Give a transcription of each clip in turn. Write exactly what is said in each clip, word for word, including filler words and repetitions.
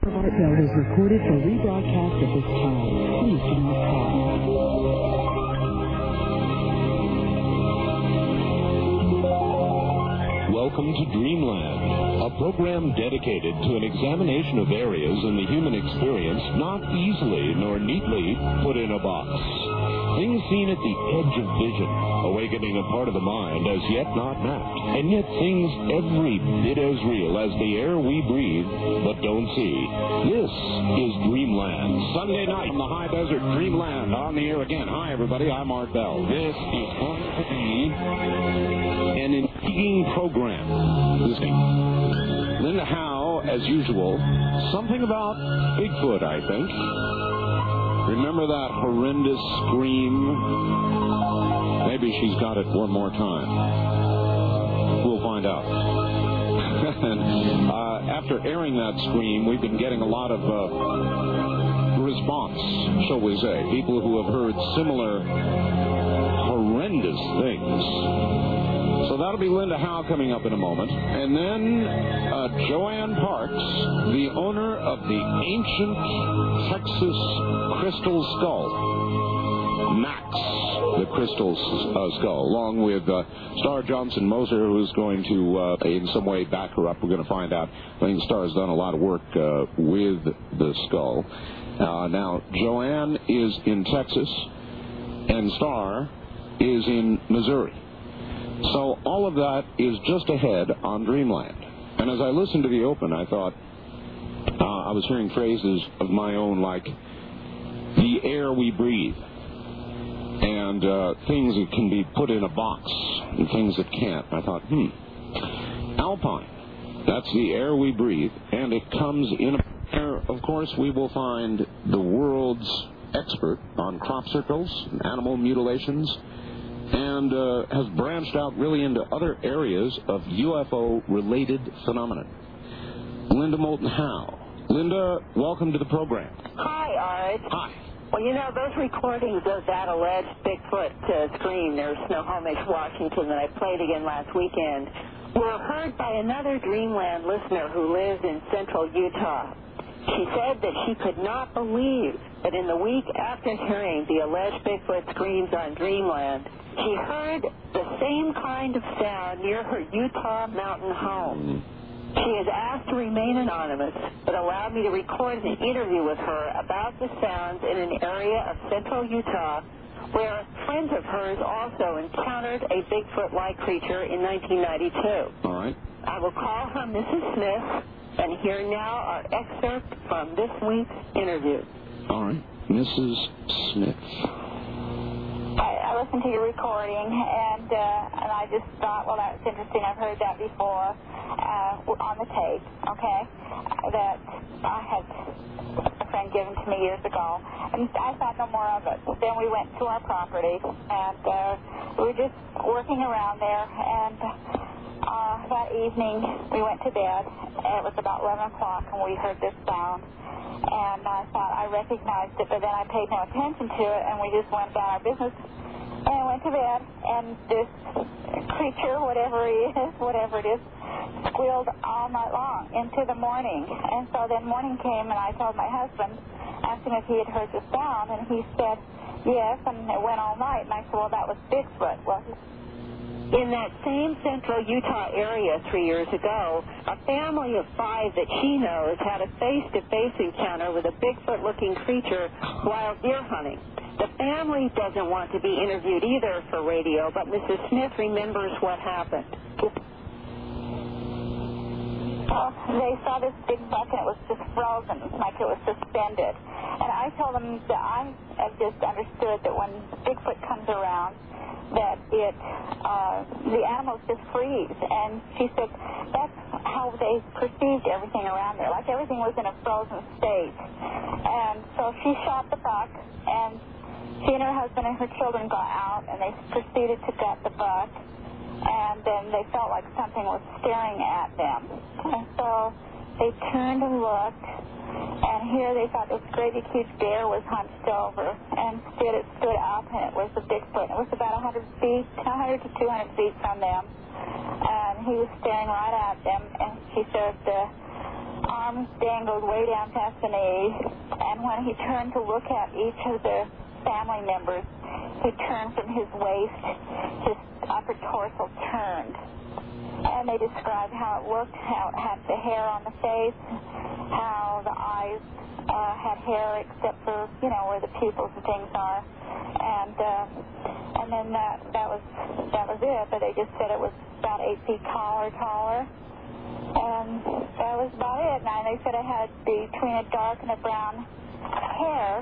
Art Bell was recorded for rebroadcast at this time. Please do not call. Welcome to Dreamland, a program dedicated to an examination of areas in the human experience not easily nor neatly put in a box. Things seen at the edge of vision, awakening a part of the mind as yet not mapped, and yet things every bit as real as the air we breathe but don't see. This is Dreamland. Sunday night from the high desert, Dreamland on the air again. Hi, everybody. I'm Art Bell. This is going to be an intriguing program. Listening. Linda Howe, as usual, something about Bigfoot, I think. Remember that horrendous scream? Maybe she's got it one more time. We'll find out. and, uh, after airing that scream, we've been getting a lot of uh, response, shall we say. People who have heard similar horrendous things. So that'll be Linda Howe coming up in a moment. And then uh, Joanne Parks, the owner of the ancient Texas Crystal Skull, Max, the Crystal uh, Skull, along with uh, Star Johnson Moser, who's going to uh, in some way back her up. We're going to find out. I think Star's done a lot of work uh, with the skull. Uh, now, Joanne is in Texas, and Star is in Missouri. So all of that is just ahead on Dreamland. And as I listened to the open, I thought, uh, I was hearing phrases of my own like, the air we breathe, and uh, things that can be put in a box, and things that can't. I thought, hmm, Alpine, that's the air we breathe, and it comes in a air. Of course, we will find the world's expert on crop circles, and animal mutilations, and uh, has branched out really into other areas of U F O-related phenomena. Linda Moulton Howe. Linda, welcome to the program. Hi, Art. Hi. Well, you know, those recordings of that alleged Bigfoot uh, scream near Snohomish, Washington, that I played again last weekend, were heard by another Dreamland listener who lives in central Utah. She said that she could not believe that in the week after hearing the alleged Bigfoot screams on Dreamland, she heard the same kind of sound near her Utah mountain home. She has asked to remain anonymous, but allowed me to record an interview with her about the sounds in an area of central Utah where friends of hers also encountered a Bigfoot-like creature in nineteen ninety-two. All right. I will call her Missus Smith, and here now our excerpt from this week's interview. All right. Missus Smith. I, I listened to your recording, and uh, and I just thought, well, that's interesting. I've heard that before uh, on the tape, okay, that I had a friend given to me years ago. And I thought no more of it. Then we went to our property, and uh, we were just working around there, and uh, that evening we went to bed. It was about eleven o'clock, and we heard this sound. And I thought I recognized it, but then I paid no attention to it, and we just went about our business and went to bed. And this creature, whatever he is, whatever it is, squealed all night long into the morning. And so then morning came, and I told my husband, asked him if he had heard the sound, and he said yes, and it went all night. And I said, well, that was Bigfoot. Well, he in that same central Utah area three years ago, a family of five that she knows had a face-to-face encounter with a Bigfoot-looking creature while deer hunting. The family doesn't want to be interviewed either for radio, but Missus Smith remembers what happened. Well, they saw this big buck, and it was just frozen, like it was suspended. And I told them that I have just understood that when Bigfoot comes around, that it, uh, the animals just freeze. And she said that's how they perceived everything around there, like everything was in a frozen state. And so she shot the buck, and she and her husband and her children got out, and they proceeded to gut the buck. And then they felt like something was staring at them. And so they turned and looked, and here they thought this great big huge bear was hunched over, and instead it stood up, and it was a Bigfoot. It was about one hundred feet, one hundred to two hundred feet from them, and he was staring right at them. And she said, uh, arms dangled way down past the knees, and when he turned to look at each of the family members, he turned from his waist, his upper torso turned. And they described how it looked, how it had the hair on the face, how the eyes uh, had hair except for, you know, where the pupils and things are. And uh, and then that that was that was it. But they just said it was about eight feet tall or taller. And that was about it. And they said it had between a dark and a brown hair.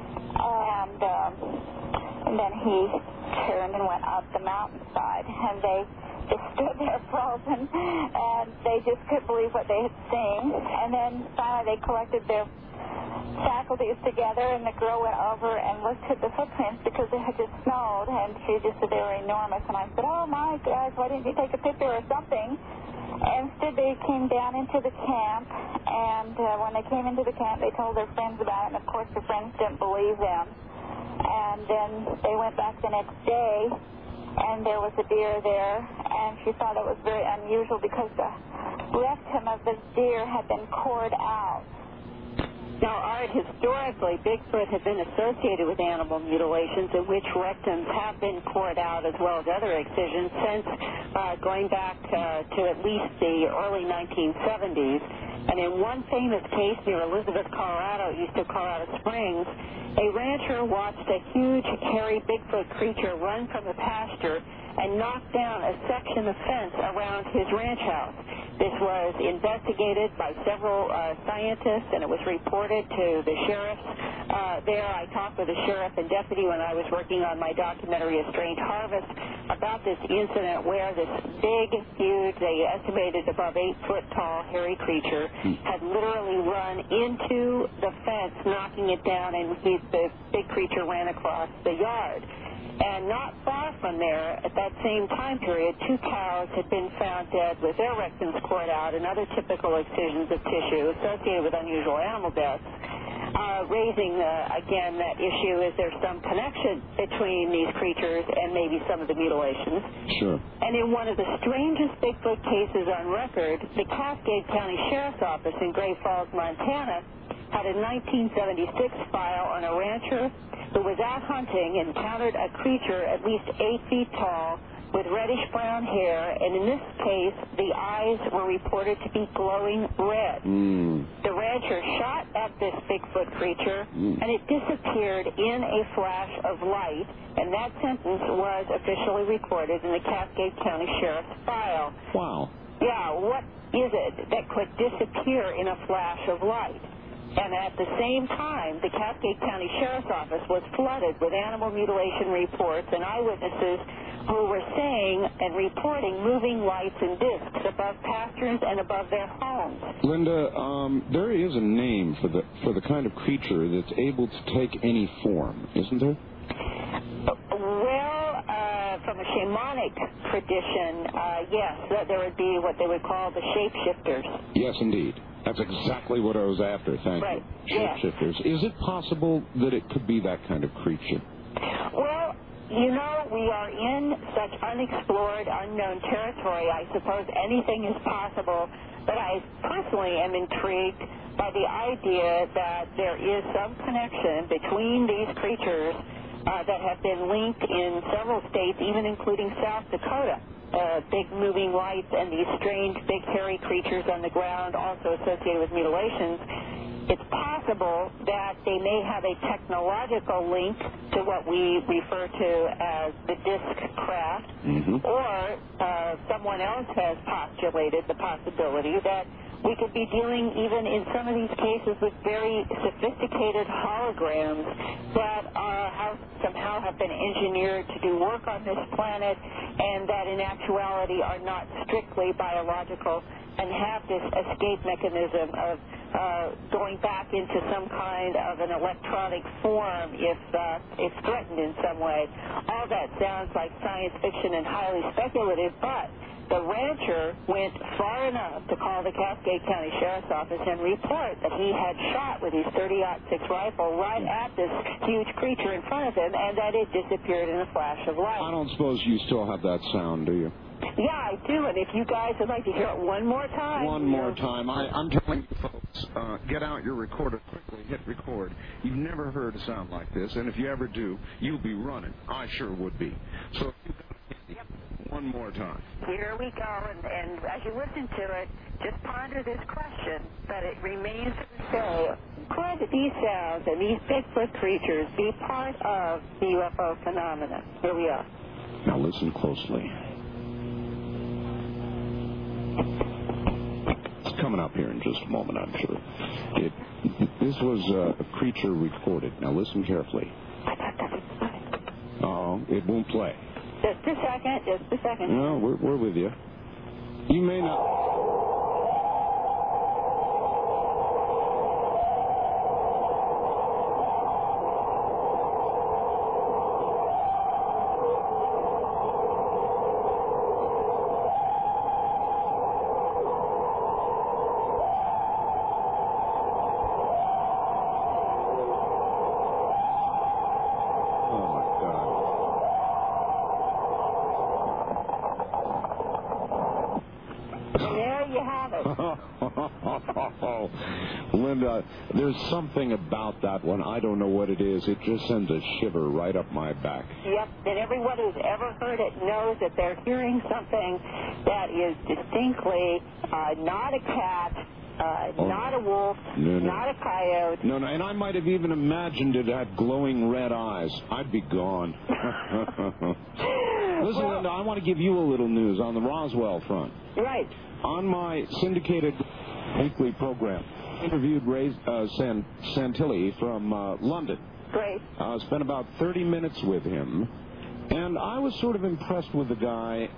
And, um, and then he turned and went up the mountainside. And they just stood there frozen. And they just couldn't believe what they had seen. And then finally they collected their faculties together, and the girl went over and looked at the footprints because it had just snowed. And she just said they were enormous. And I said, oh, my gosh, why didn't you take a picture or something? And instead, they came down into the camp, and uh, when they came into the camp, they told their friends about it, and of course, their friends didn't believe them. And then they went back the next day, and there was a deer there, and she thought it was very unusual because the rectum of the deer had been cored out. Now, Art, historically, Bigfoot has been associated with animal mutilations in which rectums have been cored out as well as other excisions since uh, going back uh, to at least the early nineteen seventies. And in one famous case near Elizabeth, Colorado, east of Colorado Springs, a rancher watched a huge, hairy Bigfoot creature run from the pasture and knock down a section of fence around his ranch house. This was investigated by several uh, scientists, and it was reported to the sheriffs uh, there. I talked with a sheriff and deputy when I was working on my documentary, A Strange Harvest, about this incident where this big, huge, they estimated above eight-foot tall, hairy creature had literally run into the fence, knocking it down, and he, the big creature ran across the yard. And not far from there, at that same time period, two cows had been found dead with their rectums cored out and other typical excisions of tissue associated with unusual animal deaths, uh, raising, uh, again, that issue, is there some connection between these creatures and maybe some of the mutilations? Sure. And in one of the strangest Bigfoot cases on record, the Cascade County Sheriff's Office in Great Falls, Montana, had a nineteen seventy-six file on a rancher who was out hunting and encountered a creature at least eight feet tall with reddish-brown hair, and in this case, the eyes were reported to be glowing red. Mm. The rancher shot at this Bigfoot creature, mm. and it disappeared in a flash of light, and that sentence was officially recorded in the Cascade County Sheriff's file. Wow. Yeah, what is it that could disappear in a flash of light? And at the same time, the Cascade County Sheriff's Office was flooded with animal mutilation reports and eyewitnesses who were saying and reporting moving lights and discs above pastures and above their homes. Linda, um, there is a name for the for the kind of creature that's able to take any form, isn't there? Well, uh, from a shamanic tradition, uh, yes, there would be what they would call the shapeshifters. Yes, indeed. That's exactly what I was after, thank right. you. Shapeshifters. Yeah. Is it possible that it could be that kind of creature? Well, you know, we are in such unexplored, unknown territory. I suppose anything is possible, but I personally am intrigued by the idea that there is some connection between these creatures uh, that have been linked in several states, even including South Dakota. Uh, big moving lights and these strange big hairy creatures on the ground also associated with mutilations. It's possible that they may have a technological link to what we refer to as the disc craft, mm-hmm. or uh, someone else has postulated the possibility that we could be dealing even in some of these cases with very sophisticated holograms that are how, somehow have been engineered to do work on this planet and that in actuality are not strictly biological and have this escape mechanism of uh, going back into some kind of an electronic form if, uh, if threatened in some way. All that sounds like science fiction and highly speculative, but the rancher went far enough to call the Cascade County Sheriff's Office and report that he had shot with his thirty aught six rifle right at this huge creature in front of him, and that it disappeared in a flash of light. I don't suppose you still have that sound, do you? Yeah, I do, and if you guys would like to hear it one more time. One more time. I, I'm telling you, folks, uh, get out your recorder quickly, hit record. You've never heard a sound like this, and if you ever do, you'll be running. I sure would be. So if you got yep. one more time. Here we go, and, and as you listen to it, just ponder this question, but it remains to say, could these sounds and these Bigfoot creatures be part of the U F O phenomena? Here we are. Now listen closely. It's coming up here in just a moment, I'm sure. It, this was uh, a creature recorded. Now listen carefully. Oh, it won't play. Just a second, just a second. No, we're, we're with you. You may not... Linda, there's something about that one. I don't know what it is. It just sends a shiver right up my back. Yep, and everyone who's ever heard it knows that they're hearing something that is distinctly uh, not a cat, uh, oh, not a wolf, no, no. not a coyote. No, no, and I might have even imagined it had glowing red eyes. I'd be gone. Listen, well, Linda, I want to give you a little news on the Roswell front. Right. On my syndicated weekly program, interviewed Ray uh, San- Santilli from uh, London. Great. I uh, spent about thirty minutes with him, and I was sort of impressed with the guy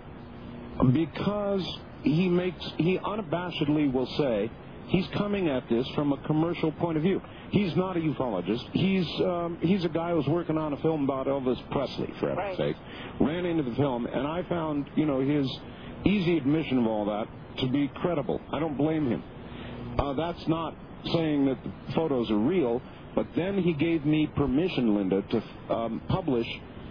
because he makes, he unabashedly will say he's coming at this from a commercial point of view. He's not a ufologist. He's um, he's a guy who's working on a film about Elvis Presley, for heaven's sake. Ran into the film, and I found, you know, his easy admission of all that to be credible. I don't blame him. Uh, that's not saying that the photos are real, but then he gave me permission, Linda, to um, publish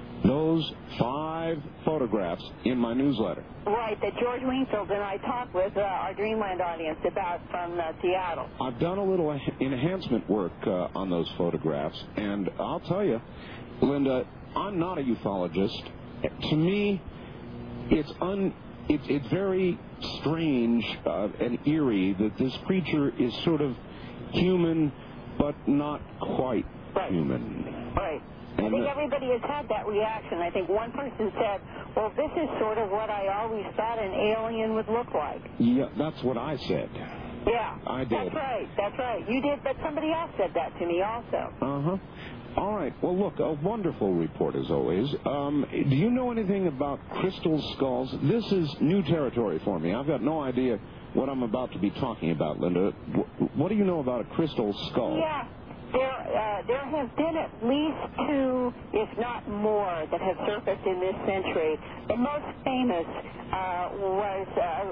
those five photographs in my newsletter. Right, that George Wingfield and I talked with uh, our Dreamland audience about from uh, Seattle. I've done a little enhancement work uh, on those photographs, and I'll tell you, Linda, I'm not a ufologist. To me, it's un... It, it's very strange uh, and eerie that this creature is sort of human, but not quite right. human. Right. And I think everybody has had that reaction. I think one person said, well, this is sort of what I always thought an alien would look like. Yeah, that's what I said. Yeah. I did. That's right. That's right. You did, but somebody else said that to me also. Uh-huh. All right. Well, look, a wonderful report as always. Um, do you know anything about crystal skulls? This is new territory for me. I've got no idea what I'm about to be talking about, Linda. What do you know about a crystal skull? Yeah. There, uh, there have been at least two, if not more, that have surfaced in this century. The most famous uh, was,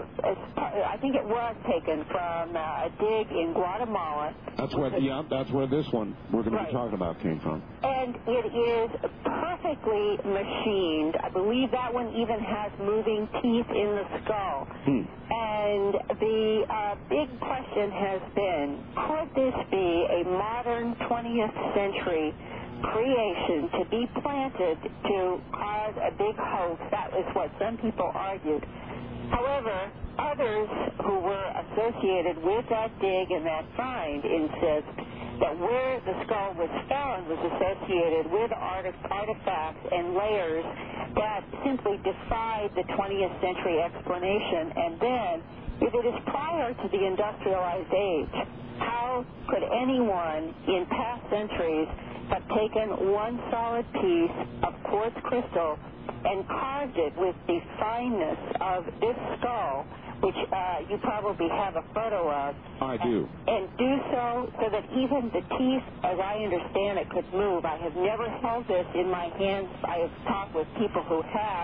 uh, I think it was taken from uh, a dig in Guatemala. That's where, yeah, that's where this one we're going to be talking about came from. And it is perfectly machined. I believe that one even has moving teeth in the skull. Hmm. And the uh, big question has been, could this be a modern twentieth century creation to be planted to cause a big hoax? That is what some people argued. However, others who were associated with that dig and that find insist that where the skull was found was associated with art- artifacts and layers that simply defied the twentieth century explanation. And then, if it is prior to the industrialized age, how could anyone in past centuries have taken one solid piece of quartz crystal and carved it with the fineness of this skull, which uh, you probably have a photo of. I do. And, and do so so that even the teeth, as I understand it, could move. I have never held this in my hands. I have talked with people who have,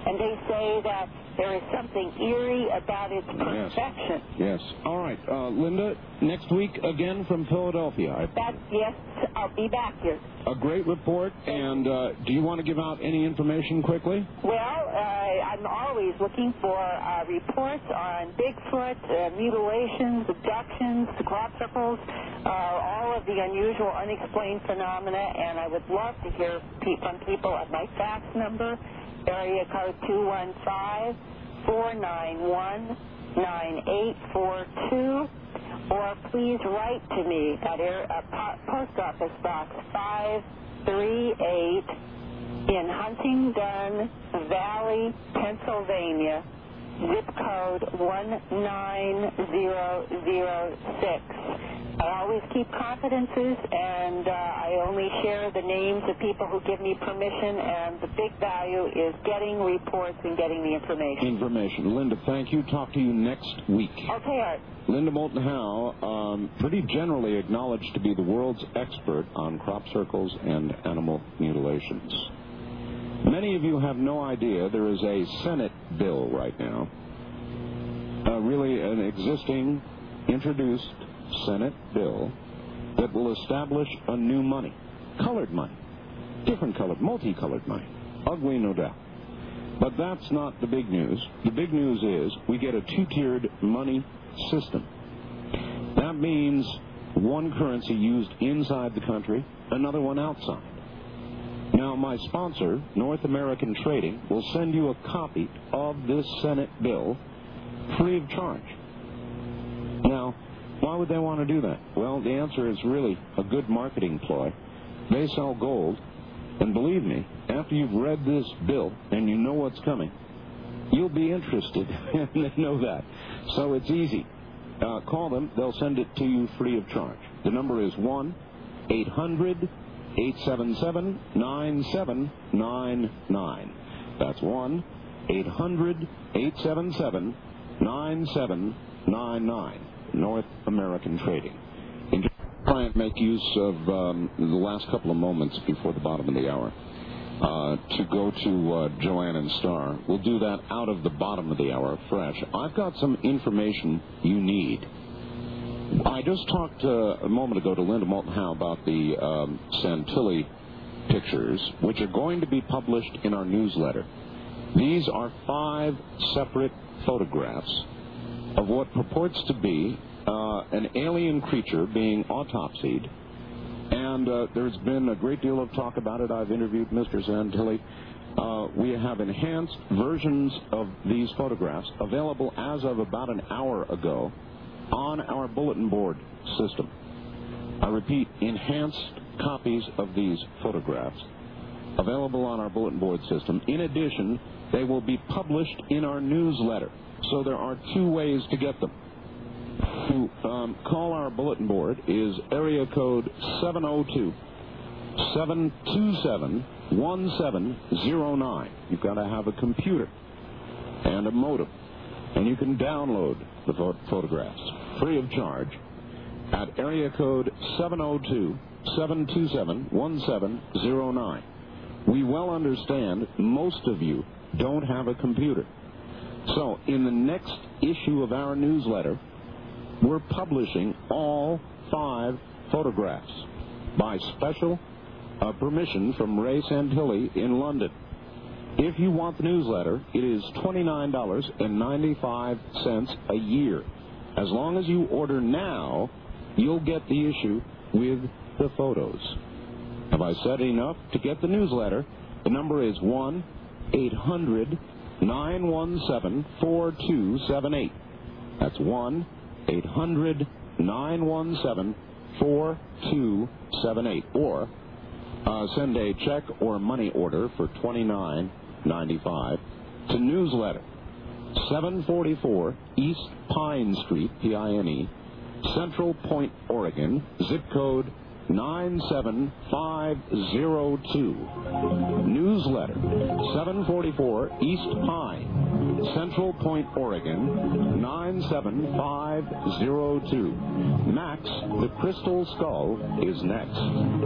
and they say that there is something eerie about its perfection. Yes. Yes. All right. Uh, Linda, next week again from Philadelphia. I... That, yes, I'll be back here. A great report. And uh, do you want to give out any information quickly? Well, uh, I'm always looking for uh, reports on Bigfoot, uh, mutilations, abductions, crop circles, uh, all of the unusual, unexplained phenomena, and I would love to hear pe- from people at my fax number, area code two one five, four nine one, nine eight four two, or please write to me at air, uh, po- Post Office Box five three eight in Huntingdon Valley, Pennsylvania, zip code one nine zero zero six. I always keep confidences, and uh, I only share the names of people who give me permission, and the big value is getting reports and getting the information. Information. Linda, thank you. Talk to you next week. Okay, Art. Linda Moulton Howe, um, pretty generally acknowledged to be the world's expert on crop circles and animal mutilations. Many of you have no idea there is a Senate bill right now, uh, really an existing, introduced Senate bill that will establish a new money, colored money, different colored, multicolored money, ugly no doubt. But that's not the big news. The big news is we get a two-tiered money system. That means one currency used inside the country, another one outside. Now, my sponsor, North American Trading, will send you a copy of this Senate bill free of charge. Now, why would they want to do that? Well, the answer is really a good marketing ploy. They sell gold, and believe me, after you've read this bill and you know what's coming, you'll be interested, and they know that. So it's easy. Uh, call them. They'll send it to you free of charge. The number is one eight hundred eight seven seven nine seven nine nine. That's one eight hundred eight seven seven nine seven nine nine. North American Trading. And just try and make use of um, the last couple of moments before the bottom of the hour uh, to go to uh, Joanne and Star. We'll do that out of the bottom of the hour fresh. I've got some information you need. I just talked uh, a moment ago to Linda Moulton Howe about the um, Santilli pictures, which are going to be published in our newsletter. These are five separate photographs of what purports to be uh, an alien creature being autopsied. And uh, there's been a great deal of talk about it. I've interviewed Mister Santilli. Uh, we have enhanced versions of these photographs available as of about an hour ago on our bulletin board system. I repeat, enhanced copies of these photographs available on our bulletin board system. In addition, they will be published in our newsletter. So there are two ways to get them. To um, call our bulletin board is area code seven oh two, seven two seven, one seven oh nine. You've got to have a computer and a modem, and you can download the pho- photographs free of charge at area code seven oh two, seven two seven, one seven oh nine. We well understand most of you don't have a computer. So, in the next issue of our newsletter, we're publishing all five photographs by special uh, permission from Ray Santilli in London. If you want the newsletter, it is twenty-nine dollars and ninety-five cents a year. As long as you order now, you'll get the issue with the photos. Have I said enough? To get the newsletter, the number is one eight hundred nine one seven four two seven eight. That's one eight hundred nine one seven four two seven eight. Or uh, send a check or money order for twenty-nine ninety-five to newsletter, seven forty-four East Pine Street, P I N E, Central Point, Oregon, zip code nine seven five zero two. Newsletter, seven forty-four East Pine, Central Point, Oregon, nine seven five zero two. Max, the Crystal Skull, is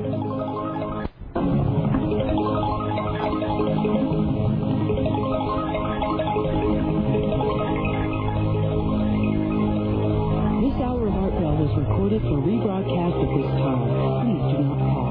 next. recorded for rebroadcast at this time. Please do not call.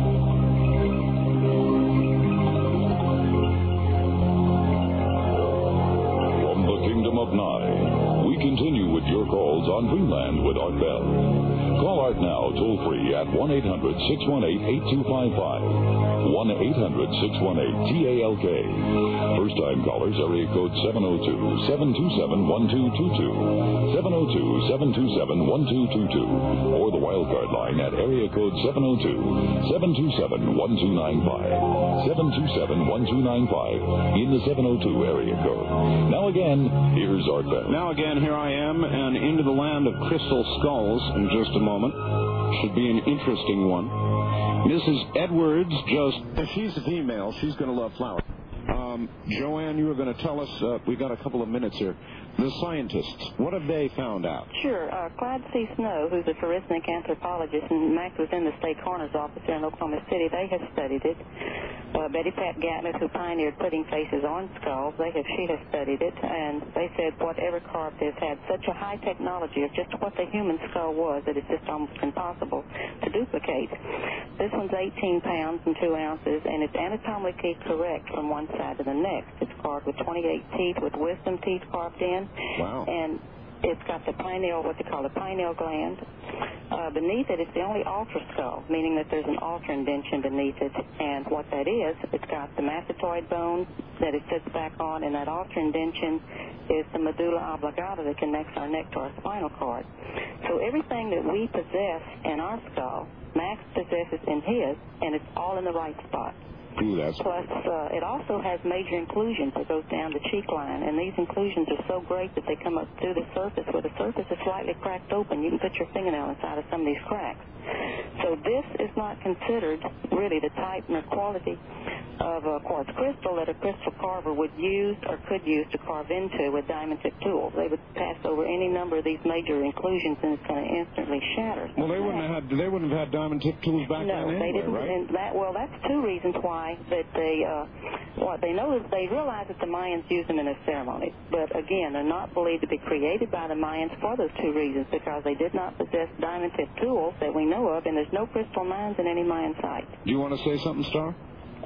From the Kingdom of Nye, we continue with your calls on Dreamland with Art Bell. Call Art now, toll free at one eight hundred, six one eight, eight two five five. one eight hundred, six one eight, T A L K. First time callers, area code seven oh two, seven two seven, one two two two. seven oh two, seven two seven, one two two two. Or the wildcard line at area code seven oh two, seven two seven, one two nine five. seven two seven, one two nine five in the seven oh two area code. Now again, here's Art Bell. Now again, here I am, and into the land of crystal skulls in just a moment. Should be an interesting one. Missus Edwards just... She's a female. She's going to love flowers. Um, Joanne, you were going to tell us, uh, we got a couple of minutes here, the scientists, what have they found out? Sure. Uh, Clyde C. Snow, who's a forensic anthropologist, and Max was in the state coroner's office there in Oklahoma City, they have studied it. Uh, Betty Pat Gatmith, who pioneered putting faces on skulls, they have, she has studied it, and they said whatever carved this had such a high technology of just what the human skull was that it's just almost impossible to duplicate. This one's eighteen pounds and two ounces, and it's anatomically correct from one side to the next. It's carved with twenty-eight teeth, with wisdom teeth carved in. Wow. And it's got the pineal, what they call the pineal gland. Uh, beneath it, it's the only ultra skull, meaning that there's an ultra indention beneath it. And what that is, it's got the mastoid bone that it sits back on, and that ultra indention is the medulla oblongata that connects our neck to our spinal cord. So everything that we possess in our skull, Max possesses in his, and it's all in the right spot. Ooh, that's... Plus, uh, it also has major inclusions that goes down the cheek line, and these inclusions are so great that they come up through the surface. Where the surface is slightly cracked open, you can put your fingernail inside of some of these cracks. So this is not considered really the type nor quality of a quartz crystal that a crystal carver would use or could use to carve into with diamond tip tools. They would pass over any number of these major inclusions, and it's going to instantly shatter. Well, they wouldn't have had they wouldn't have had diamond tip tools back no, then anyway, they didn't. right? And that, well, that's two reasons why that they uh, what they know is they realize that the Mayans used them in their ceremonies. But again, they're not believed to be created by the Mayans for those two reasons, because they did not possess diamond tip tools that we know of, and there's no crystal mines in any Mayan site. Do you want to say something, Star?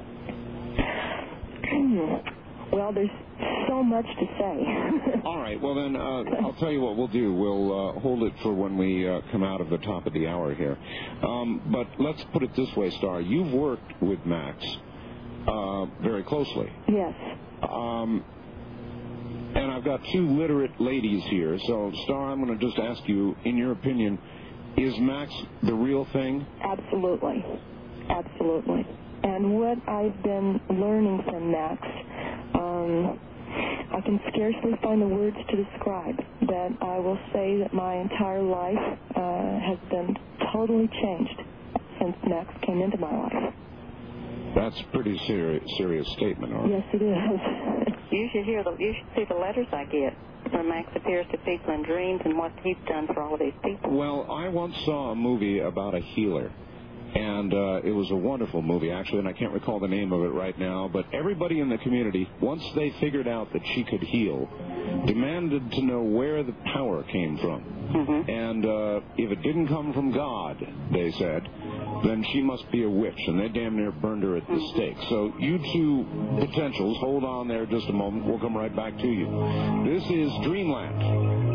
Well, there's so much to say. All right. Well, then, uh, I'll tell you what we'll do. We'll uh, hold it for when we uh, come out of the top of the hour here. Um, but let's put it this way, Star. You've worked with Max uh, very closely. Yes. Um, and I've got two literate ladies here. So, Star, I'm going to just ask you, in your opinion, is Max the real thing? Absolutely. Absolutely. And what I've been learning from Max, um, I can scarcely find the words to describe. That I will say that my entire life uh, has been totally changed since Max came into my life. That's a pretty serious, serious statement, Art. Yes, it is. You should hear the, you should see the letters I get when Max appears to people in dreams and what he's done for all of these people. Well, I once saw a movie about a healer. And uh, it was a wonderful movie, actually, and I can't recall the name of it right now. But everybody in the community, once they figured out that she could heal, demanded to know where the power came from. Mm-hmm. And uh, if it didn't come from God, they said, then she must be a witch. And they damn near burned her at the Mm-hmm. stake. So you two potentials, hold on there just a moment. We'll come right back to you. This is Dreamland.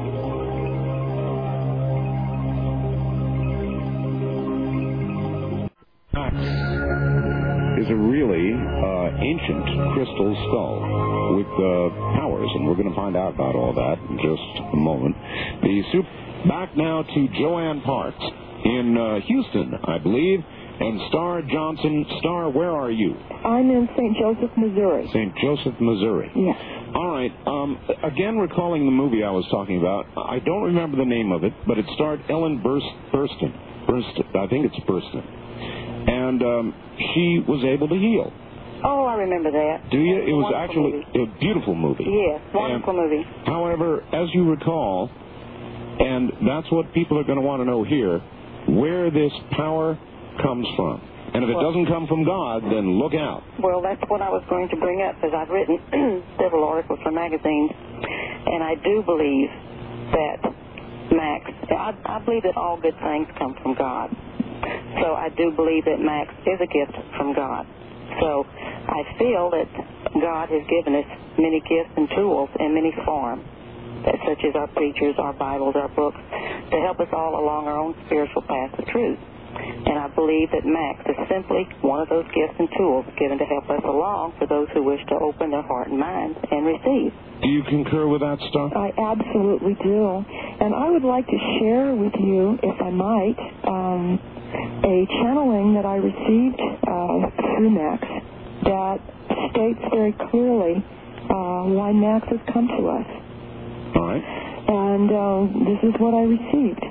Max is a really uh, ancient crystal skull with uh, powers, and we're going to find out about all that in just a moment. The super back now to Joanne Parks in uh, Houston, I believe, and Star Johnson. Star, where are you? I'm in Saint Joseph, Missouri. Saint Joseph, Missouri. Yes. All right. Um, again, recalling the movie I was talking about, I don't remember the name of it, but it starred Ellen Burst, Burstyn. Burstyn. I think it's Burstyn. And um, she was able to heal. Oh, I remember that. Do you? It was Wonderful actually movie. a beautiful movie. Yes, wonderful And, movie. However, as you recall, and that's what people are going to want to know here, where this power comes from. And if it Well- doesn't come from God, then look out. Well, that's what I was going to bring up, because I've written several articles for magazines, and I do believe that Max, I, I believe that all good things come from God. So I do believe that Max is a gift from God. So I feel that God has given us many gifts and tools in many forms, such as our preachers, our Bibles, our books, to help us all along our own spiritual path of truth. And I believe that Max is simply one of those gifts and tools given to help us along for those who wish to open their heart and mind and receive. Do you concur with that, Star? I absolutely do. And I would like to share with you, if I might, um, a channeling that I received uh, through Max that states very clearly uh, why Max has come to us. All right. And uh, this is what I received.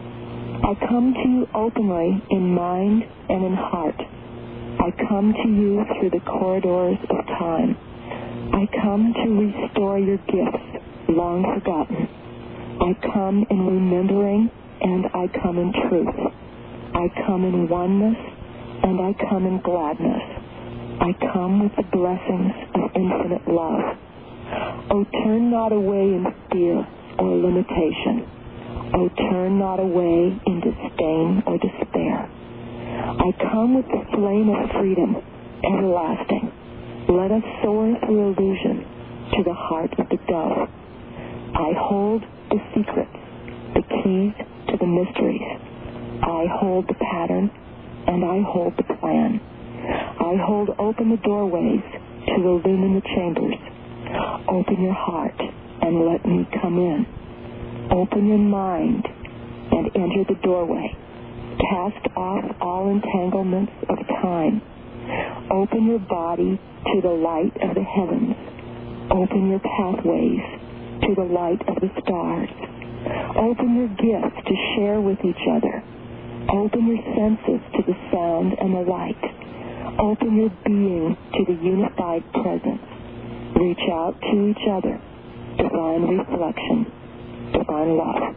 I come to you openly in mind and in heart. I come to you through the corridors of time. I come to restore your gifts, long forgotten. I come in remembering, and I come in truth. I come in oneness, and I come in gladness. I come with the blessings of infinite love. Oh, turn not away in fear or limitation. Oh, turn not away in disdain or despair. I come with the flame of freedom, everlasting. Let us soar through illusion to the heart of the dove. I hold the secrets, the keys to the mysteries. I hold the pattern, and I hold the plan. I hold open the doorways to illumine the chambers. Open your heart and let me come in. Open your mind and enter the doorway. Cast off all entanglements of time. Open your body to the light of the heavens. Open your pathways to the light of the stars. Open your gifts to share with each other. Open your senses to the sound and the light. Open your being to the unified presence. Reach out to each other. Divine reflection. Divine love.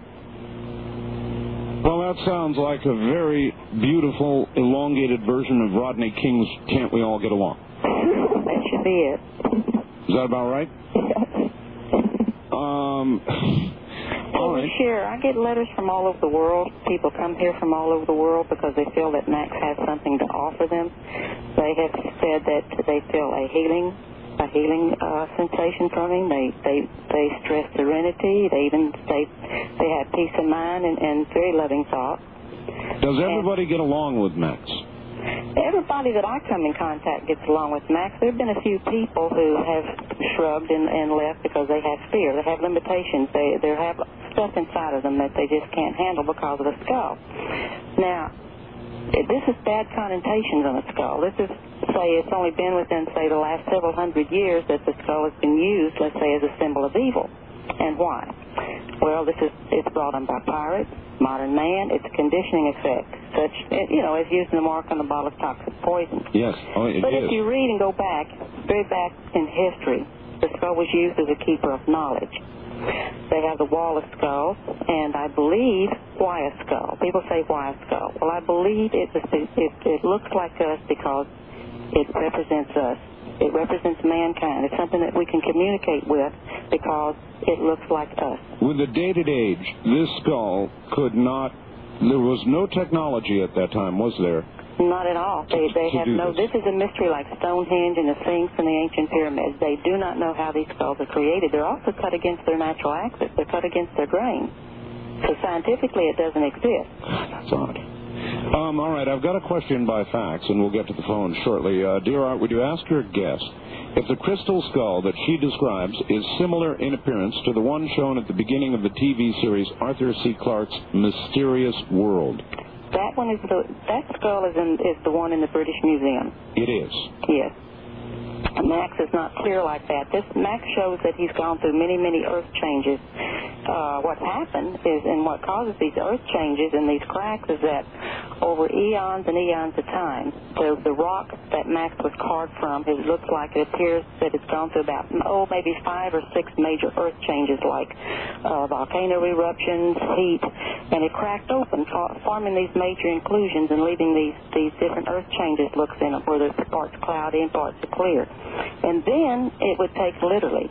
Well, that sounds like a very beautiful, elongated version of Rodney King's Can't We All Get Along? That should be it. Is that about right? Yes. Um, all right. Share. I get letters from all over the world. People come here from all over the world because they feel that Max has something to offer them. They have said that they feel a healing a healing uh, sensation from him. They they they stress serenity. They even say they have peace of mind and, and very loving thought. Does everybody and get along with Max? Everybody that I come in contact gets along with Max. There have been a few people who have shrugged and, and left because they have fear. They have limitations. They they have stuff inside of them that they just can't handle because of the skull. Now, this is bad connotations on the skull. This is, say, it's only been within, say, the last several hundred years that the skull has been used, let's say, as a symbol of evil. And why? Well, this is, it's brought on by pirates, modern man. It's a conditioning effect, such, you know, as using the mark on the bottle of toxic poison. Yes, oh, it But is. if you read and go back, very back in history, the skull was used as a keeper of knowledge. They have the wall of skulls, and I believe why a skull. People say why a skull. Well, I believe it, it, it looks like us because it represents us. It represents mankind. It's something that we can communicate with because it looks like us. With the dated age, this skull could not, there was no technology at that time, was there? Not at all. They they have no, this is a mystery like Stonehenge and the Sphinx and the ancient pyramids. They do not know how these skulls are created. They're also cut against their natural axis. They're cut against their grain. So scientifically it doesn't exist. That's odd. Um, all right, I've got a question by fax, and we'll get to the phone shortly. Uh, dear Art, would you ask your guest if the crystal skull that she describes is similar in appearance to the one shown at the beginning of the T V series Arthur C. Clarke's Mysterious World? That one is the, that skull is, in, is the one in the British Museum. It is? Yes. Max is not clear like that. This Max shows that he's gone through many, many earth changes. Uh, what happened is, and what causes these earth changes and these cracks is that over eons and eons of time, the, the rock that Max was carved from, it looks like it appears that it's gone through about, oh, maybe five or six major earth changes like uh, volcano eruptions, heat, and it cracked open, forming these major inclusions and leaving these, these different earth changes looks in it, where there's parts cloudy and parts are clear. And then it would take literally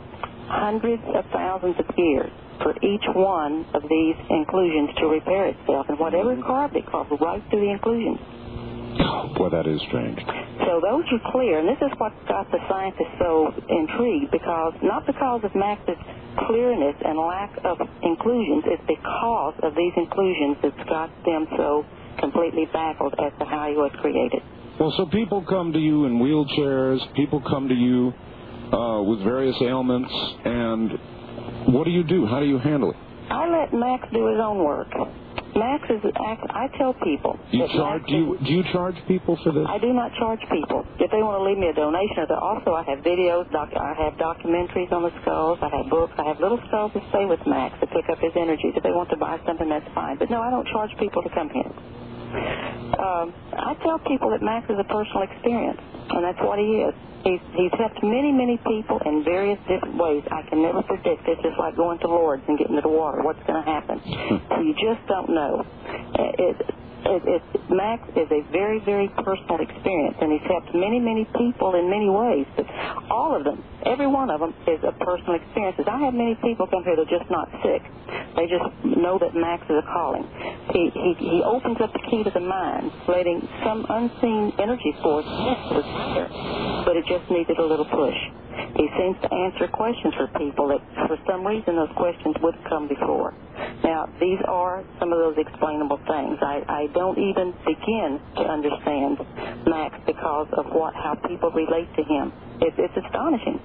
hundreds of thousands of years for each one of these inclusions to repair itself. And whatever it carved, it carved right through the inclusions. Boy, that is strange. So those are clear, and this is what got the scientists so intrigued, because not because of Max's clearness and lack of inclusions, it's because of these inclusions that's got them so completely baffled as to how he was created. Well, so people come to you in wheelchairs, people come to you uh, with various ailments, and what do you do? How do you handle it? I let Max do his own work. Max is, I tell people. You that charge, Max do, you, is, do you charge people for this? I do not charge people. If they want to leave me a donation, also I have videos, doc, I have documentaries on the skulls, I have books, I have little skulls that stay with Max to pick up his energies. If they want to buy something, that's fine. But no, I don't charge people to come here. Um, I tell people that Max is a personal experience, and that's what he is. He's, he's helped many, many people in various different ways. I can never predict. It's just like going to Lourdes and getting to the water. What's going to happen? So you just don't know. It, it, it, Max is a very, very personal experience, and he's helped many, many people in many ways. But all of them, every one of them, is a personal experience. I have many people come here that are just not sick. They just know that Max is a calling. He, he, he opens up the key to the mind, letting some unseen energy force was there, but it just needed a little push. He seems to answer questions for people that, for some reason, those questions wouldn't come before. Now, these are some of those explainable things. I, I don't even begin to understand Max because of what how people relate to him. It, it's astonishing.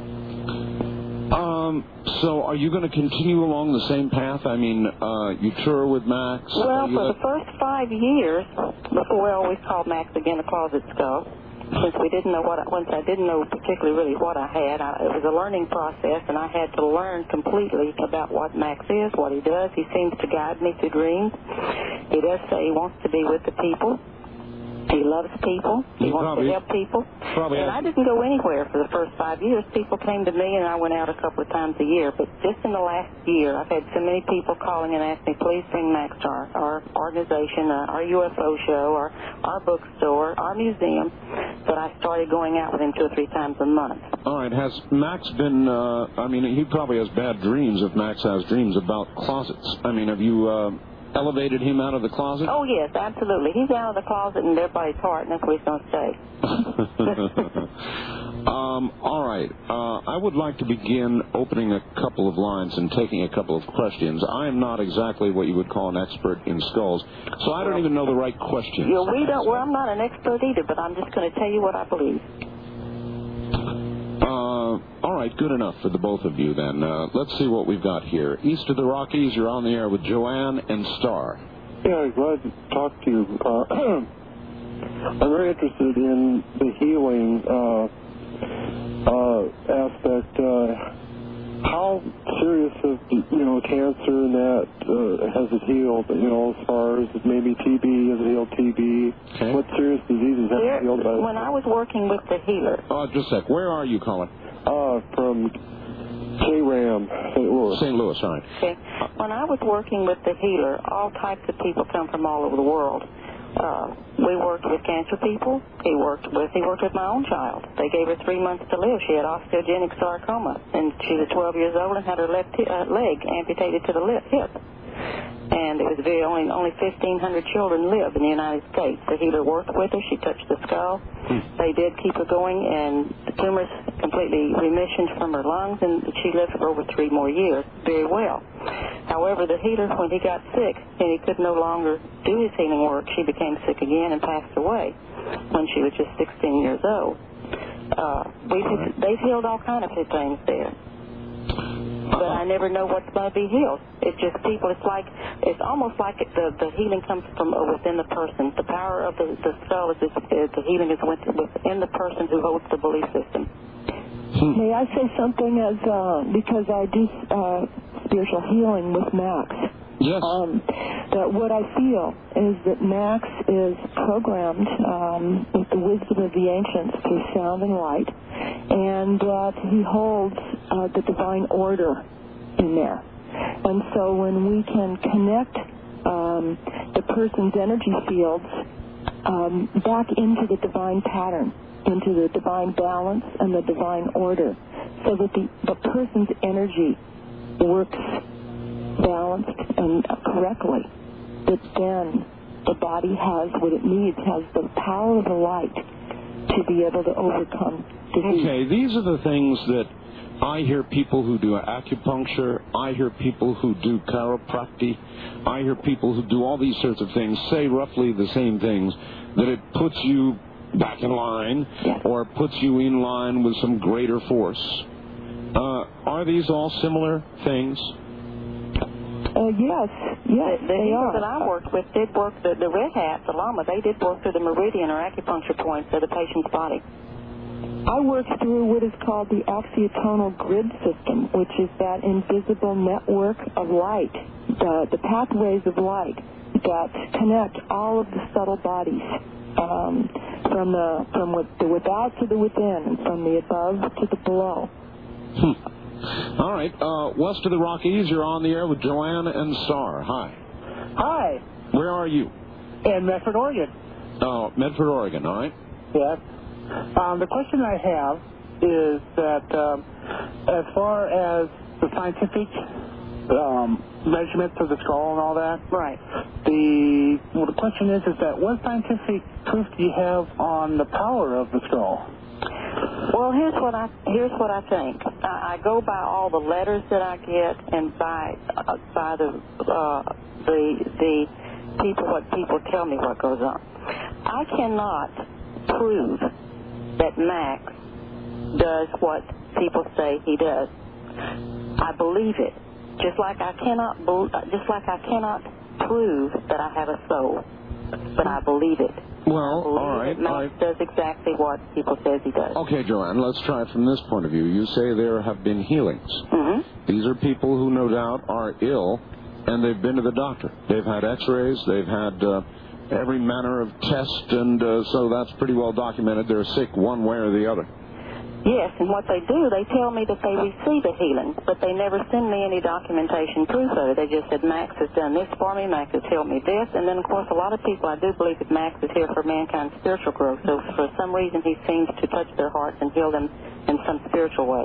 Um, so are you going to continue along the same path? I mean, uh, you tour with Max? Well, for let... the first five years, before we always called Max again a closet skull, since we didn't know what, I, once I didn't know particularly really what I had, I, it was a learning process, and I had to learn completely about what Max is, what he does. He seems to guide me through dreams. He does say he wants to be with the people. He loves people. He, he wants probably, to help people. Probably and I didn't go anywhere for the first five years. People came to me, and I went out a couple of times a year. But just in the last year, I've had so many people calling and asking me, please bring Max to our, our organization, uh, our U F O show, our, our bookstore, our museum, that I started going out with him two or three times a month. All right. Has Max been, uh, I mean, he probably has bad dreams if Max has dreams about closets. I mean, have you... Uh, elevated him out of the closet? Oh, yes, absolutely. He's out of the closet in everybody's heart, and that's where he's going to stay. um, all right. Uh, I would like to begin opening a couple of lines and taking a couple of questions. I am not exactly what you would call an expert in skulls, so I don't even know the right questions. Yeah, we don't, well, I'm not an expert either, but I'm just going to tell you what I believe. Uh, all right, good enough for the both of you then. Uh, let's see what we've got here. East of the Rockies, you're on the air with Joanne and Star. Yeah, glad to talk to you. Uh, I'm very interested in the healing uh, uh, aspect. Uh, how serious is, you know, cancer and that uh, has it healed, you know, as far as maybe T B, has it healed T B? Okay. What serious diseases have There, it healed? By when I was working with the healer. Oh, just a sec. Where are you, Colin? Uh, from K-Ram, Saint Louis. Saint Louis, all right. Okay. When I was working with the healer, all types of people come from all over the world. Uh, we worked with cancer people. He worked with he worked with my own child. They gave her three months to live. She had osteogenic sarcoma, and she was twelve years old and had her left uh, leg amputated to the lip, hip. And it was very only only fifteen hundred children live in the United States. The healer worked with her. She touched the skull. Hmm. They did keep her going, and the tumors completely remissioned from her lungs, and she lived for over three more years very well. However, the healer, when he got sick and he could no longer do his healing work, she became sick again and passed away when she was just sixteen years old. Uh, we've, right. They've healed all kind of things there. But I never know what's going to be healed. It's just people. It's like it's almost like it, the the healing comes from within the person. The power of the, the skull is, is the healing is within the person who holds the belief system. May I say something as uh, because I do uh, spiritual healing with Max. Yes. Um, that what I feel is that Max is programmed um, with the wisdom of the ancients through sound and light, and that he holds uh, the divine order in there. And so when we can connect um, the person's energy fields um, back into the divine pattern, into the divine balance and the divine order, so that the, the person's energy works balanced and correctly, that then the body has what it needs, has the power of the light to be able to overcome disease. Okay, these are the things that I hear people who do acupuncture, I hear people who do chiropractic, I hear people who do all these sorts of things say roughly the same things, that it puts you back in line, yes, or puts you in line with some greater force. Uh, are these all similar things? Uh, yes, yes, the, the they people are. that I worked with did work, the, the Red Hats, the Lama, they did work through the meridian or acupuncture points of the patient's body. I worked through what is called the axiotonal grid system, which is that invisible network of light, the, the pathways of light that connect all of the subtle bodies, um, from the from with, the without to the within, and from the above to the below. Hmm. All right. Uh, west of the Rockies, you're on the air with Joanne and Star. Hi. Hi. Where are you? In Medford, Oregon. Oh, Medford, Oregon. All right. Yes. Um, the question I have is that um, as far as the scientific um, measurements of the skull and all that, right? The well, the question is, is that what scientific proof do you have on the power of the skull? Well, here's what I here's what I think. I, I go by all the letters that I get, and by uh, by the uh, the the people what people tell me what goes on. I cannot prove that Max does what people say he does. I believe it, just like I cannot be, just like I cannot prove that I have a soul, but I believe it. Well, believe all right. Max all right. does exactly what people says he does. Okay, Joanne, let's try it from this point of view. You say there have been healings. Mm-hmm. These are people who no doubt are ill, and they've been to the doctor. They've had x-rays, they've had uh, every manner of test, and uh, so that's pretty well documented. They're sick one way or the other. Yes, and what they do, they tell me that they receive a healing, but they never send me any documentation proof of it. They just said, Max has done this for me, Max has healed me this, and then, of course, a lot of people, I do believe that Max is here for mankind's spiritual growth, so for some reason he seems to touch their hearts and heal them in some spiritual way.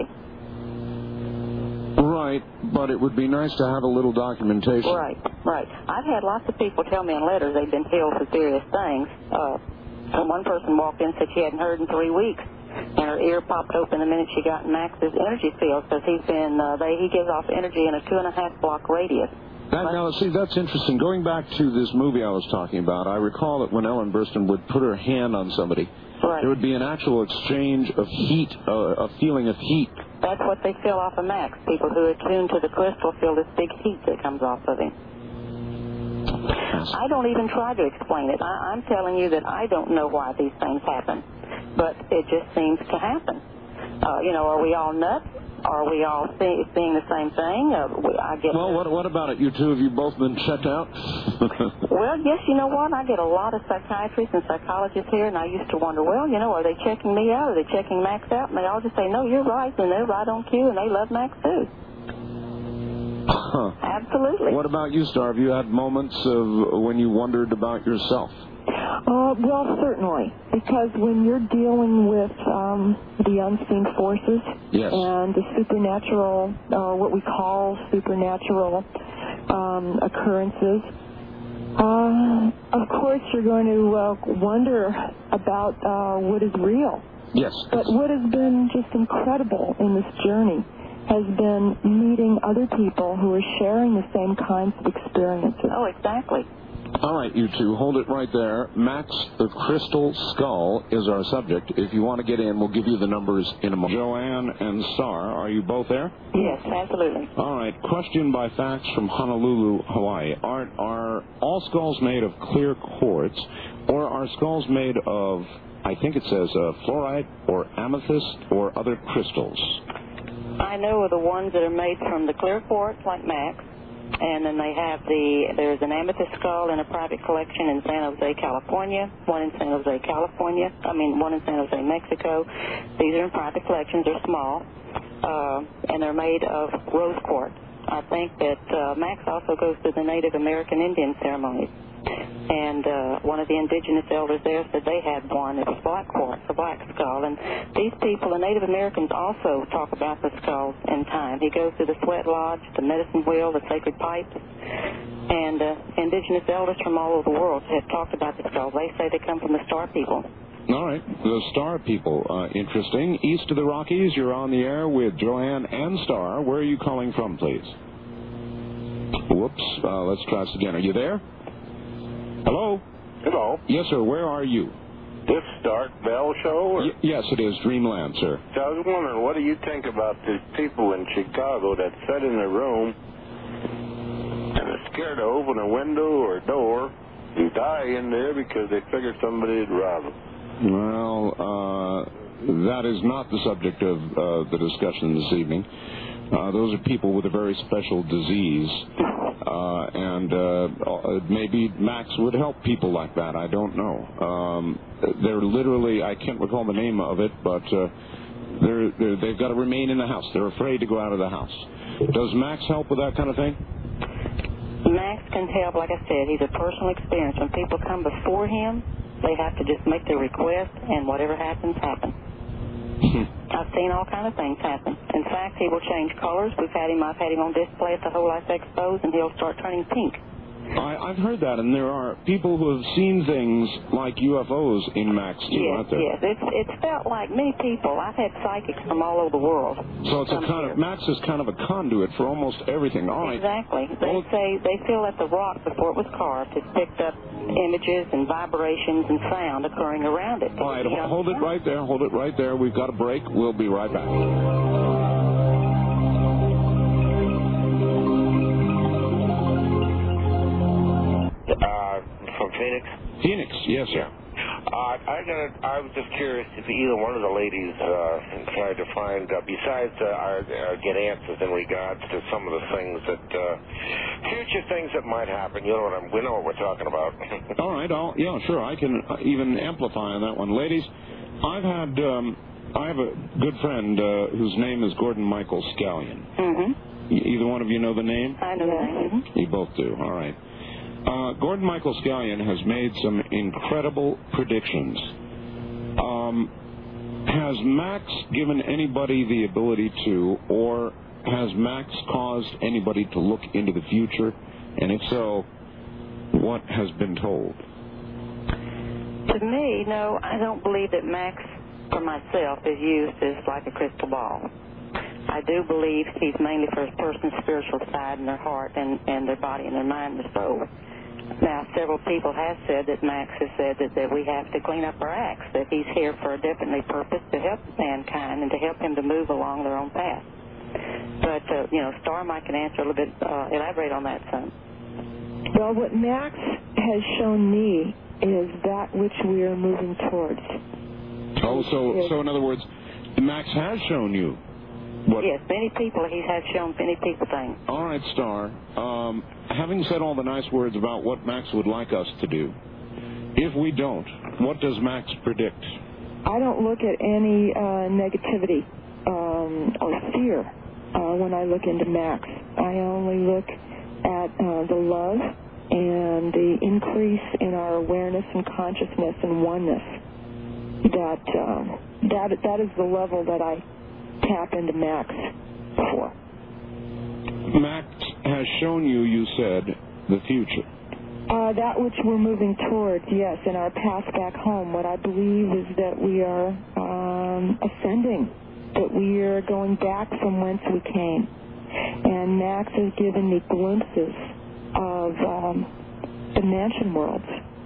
Right, but it would be nice to have a little documentation. Right, right. I've had lots of people tell me in letters they've been healed for various things. Uh, and one person walked in and said she hadn't heard in three weeks. And her ear popped open the minute she got in Max's energy field because he's been, uh, they, he gives off energy in a two and a half block radius. That, now, see, that's interesting. Going back to this movie I was talking about, I recall that when Ellen Burstyn would put her hand on somebody, right, there would be an actual exchange of heat, uh, a feeling of heat. That's what they feel off of Max. People who are tuned to the crystal feel this big heat that comes off of him. I don't even try to explain it. I, I'm telling you that I don't know why these things happen. But it just seems to happen. Uh, you know, are we all nuts? Are we all see, seeing the same thing? Uh, we, I get. Well, what, what about it? You two, have you both been checked out? Well, yes, you know what? I get a lot of psychiatrists and psychologists here, and I used to wonder, well, you know, are they checking me out? Are they checking Max out? And they all just say, no, you're right, and they're right on cue, and they love Max too. Huh. Absolutely. What about you, Star? Have you had moments of when you wondered about yourself? Uh, well, certainly, because when you're dealing with um, the unseen forces, yes, and the supernatural, uh, what we call supernatural um, occurrences, uh, of course you're going to uh, wonder about uh, what is real. Yes. But what has been just incredible in this journey has been meeting other people who are sharing the same kinds of experiences. Oh, exactly. All right, you two, hold it right there. Max, the Crystal Skull, is our subject. If you want to get in, we'll give you the numbers in a moment. Joanne and Star, are you both there? Yes, absolutely. All right, question by fax from Honolulu, Hawaii. Are, are all skulls made of clear quartz, or are skulls made of, I think it says, uh, fluorite or amethyst or other crystals? I know of the ones that are made from the clear quartz, like Max. And then they have the, there's an amethyst skull in a private collection in San Jose, California, one in San Jose, California, I mean, one in San Jose, Mexico. These are in private collections. They're small, uh, and they're made of rose quartz. I think that uh, Max also goes to the Native American Indian ceremonies. And uh, one of the indigenous elders there said they had one. It was black quartz, a black skull. And these people, the Native Americans, also talk about the skulls in time. He goes to the Sweat Lodge, the Medicine Wheel, the Sacred Pipes. And uh, indigenous elders from all over the world have talked about the skulls. They say they come from the Star People. All right, the Star People. Uh, interesting. East of the Rockies, you're on the air with Joanne and Star. Where are you calling from, please? Whoops. Uh, let's try this again. Are you there? Hello? Hello. Yes, sir. Where are you? This Stark Bell show? Or? Y- yes, it is Dreamland, sir. So I was wondering, what do you think about these people in Chicago that sit in a room and are scared to open a window or a door and die in there because they figure somebody would rob them? Well, uh, that is not the subject of uh, the discussion this evening. Uh, those are people with a very special disease, uh, and uh, maybe Max would help people like that. I don't know. Um, they're literally, I can't recall the name of it, but uh, they're, they're, they've got to remain in the house. They're afraid to go out of the house. Does Max help with that kind of thing? Max can help, like I said. He's a personal experience. When people come before him, they have to just make their request, and whatever happens, happens. I've seen all kind of things happen. In fact, he will change colors. We've had him, I've had him on display at the Whole Life Expos, and he'll start turning pink. I, I've heard that, and there are people who have seen things like U F Os in Max, too, yes, aren't there? Yes, it's, it's felt like many people. I've had psychics from all over the world. So it's a kind here. of, Max is kind of a conduit for almost everything. All right. Exactly. They well, say, they feel that the rock, before it was carved, has picked up images and vibrations and sound occurring around it. All right, hold it right there, hold it right there. We've got a break. We'll be right back. Uh, from Phoenix? Phoenix, yes, sir. Uh, I, gonna, I was just curious if either one of the ladies uh, tried to find, uh, besides uh, our, uh, get answers in regards to some of the things that, uh, future things that might happen. You know what I'm, we know what we're talking about. All right, I'll, yeah, sure. I can even amplify on that one. Ladies, I've had, um, I have a good friend uh, whose name is Gordon Michael Scallion. Mm-hmm. E- either one of you know the name? I know the name. You both do. All right. Uh, Gordon Michael Scallion has made some incredible predictions. Um, has Max given anybody the ability to, or has Max caused anybody to look into the future? And if so, what has been told? To me, no, I don't believe that Max, for myself, is used as like a crystal ball. I do believe he's mainly for his person's spiritual side and their heart and, and their body and their mind and their soul. Now, several people have said that Max has said that, that we have to clean up our acts, that he's here for a definitely purpose to help mankind and to help him to move along their own path. But, uh, you know, Star Mike can answer a little bit, uh, elaborate on that some. Well, what Max has shown me is that which we are moving towards. Oh, so, so in other words, Max has shown you what? Yes, many people, he has shown many people things. All right, Star. Um, having said all the nice words about what Max would like us to do, if we don't, what does Max predict? I don't look at any uh, negativity um, or fear uh, when I look into Max. I only look at uh, the love and the increase in our awareness and consciousness and oneness. That uh, that that is the level that I tap into Max for. Max has shown you, you said, the future. Uh, that which we're moving towards, yes, in our path back home. What I believe is that we are um, ascending, that we are going back from whence we came. And Max has given me glimpses of um, the mansion worlds.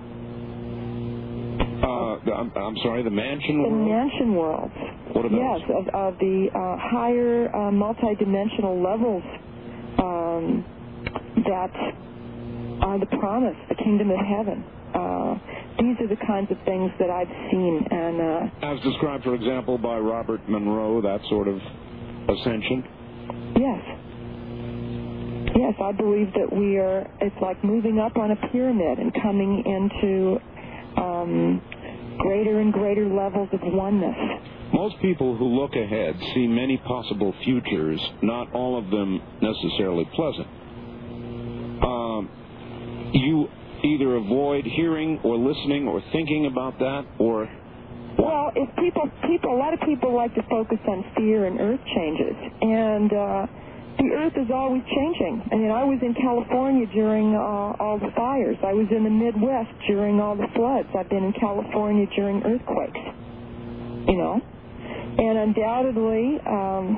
Uh, I'm, I'm sorry, the mansion The world? mansion worlds. What are those? Yes, of, of the uh, higher uh, multidimensional levels um, that are the promise, the kingdom of heaven. Uh, these are the kinds of things that I've seen. And uh, as described, for example, by Robert Monroe, that sort of ascension? Yes. Yes, I believe that we are, it's like moving up on a pyramid and coming into um, greater and greater levels of oneness. Most people who look ahead see many possible futures, not all of them necessarily pleasant. Um, you either avoid hearing or listening or thinking about that, or... Well, if people, people, a lot of people like to focus on fear and earth changes, and uh, the earth is always changing. I mean, I was in California during uh, all the fires. I was in the Midwest during all the floods. I've been in California during earthquakes, you know. And undoubtedly, um,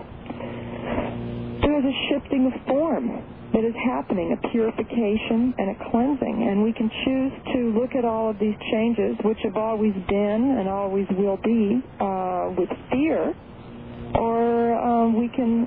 there is a shifting of form that is happening, a purification and a cleansing. And we can choose to look at all of these changes, which have always been and always will be, uh, with fear, or um, we can,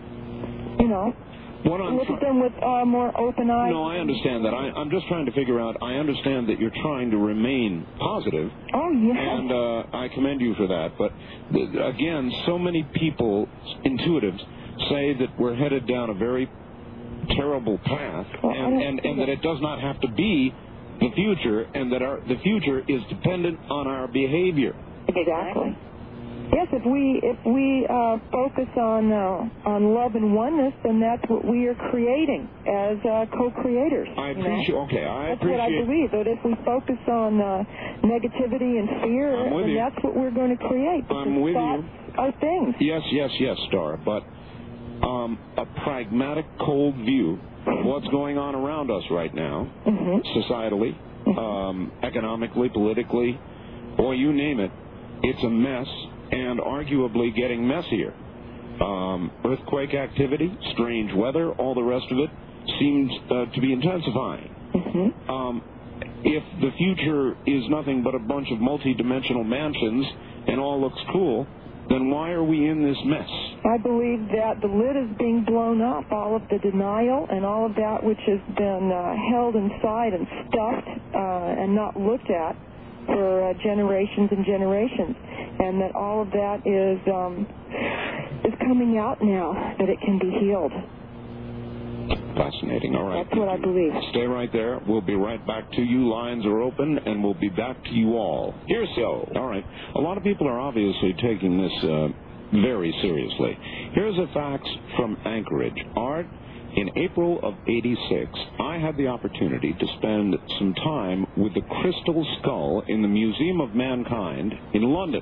you know, what I'm look try- at them with uh, more open eyes. No, I understand that. I, I'm just trying to figure out, I understand that you're trying to remain positive. Oh, yes. And uh, I commend you for that. But, th- again, so many people, intuitives, say that we're headed down a very terrible path, well, and, and, and that it does not have to be the future, and that our the future is dependent on our behavior. Exactly. Yes, if we if we uh, focus on uh, on love and oneness, then that's what we are creating as uh, co-creators. I you appreciate. know? Okay, I that's appreciate. That's what I believe. That if we focus on uh, negativity and fear, then you. that's what we're going to create. I'm with thoughts you. Are things. Yes, yes, yes, Star. But um, a pragmatic, cold view of what's going on around us right now, mm-hmm. societally, mm-hmm. um, economically, politically, or you name it, it's a mess. And arguably getting messier. Um, earthquake activity, strange weather, all the rest of it seems uh, to be intensifying. Mm-hmm. Um, if the future is nothing but a bunch of multi-dimensional mansions and all looks cool, then why are we in this mess? I believe that the lid is being blown up, all of the denial and all of that which has been uh, held inside and stuffed uh, and not looked at for uh, generations and generations, and that all of that is um, is coming out now, that it can be healed. Fascinating. All right. That's what I believe. Stay right there. We'll be right back to you. Lines are open, and we'll be back to you all. Here's so. All right. A lot of people are obviously taking this uh, very seriously. Here's a fax from Anchorage. Art, in April of eighty-six, I had the opportunity to spend some time with the Crystal Skull in the Museum of Mankind in London.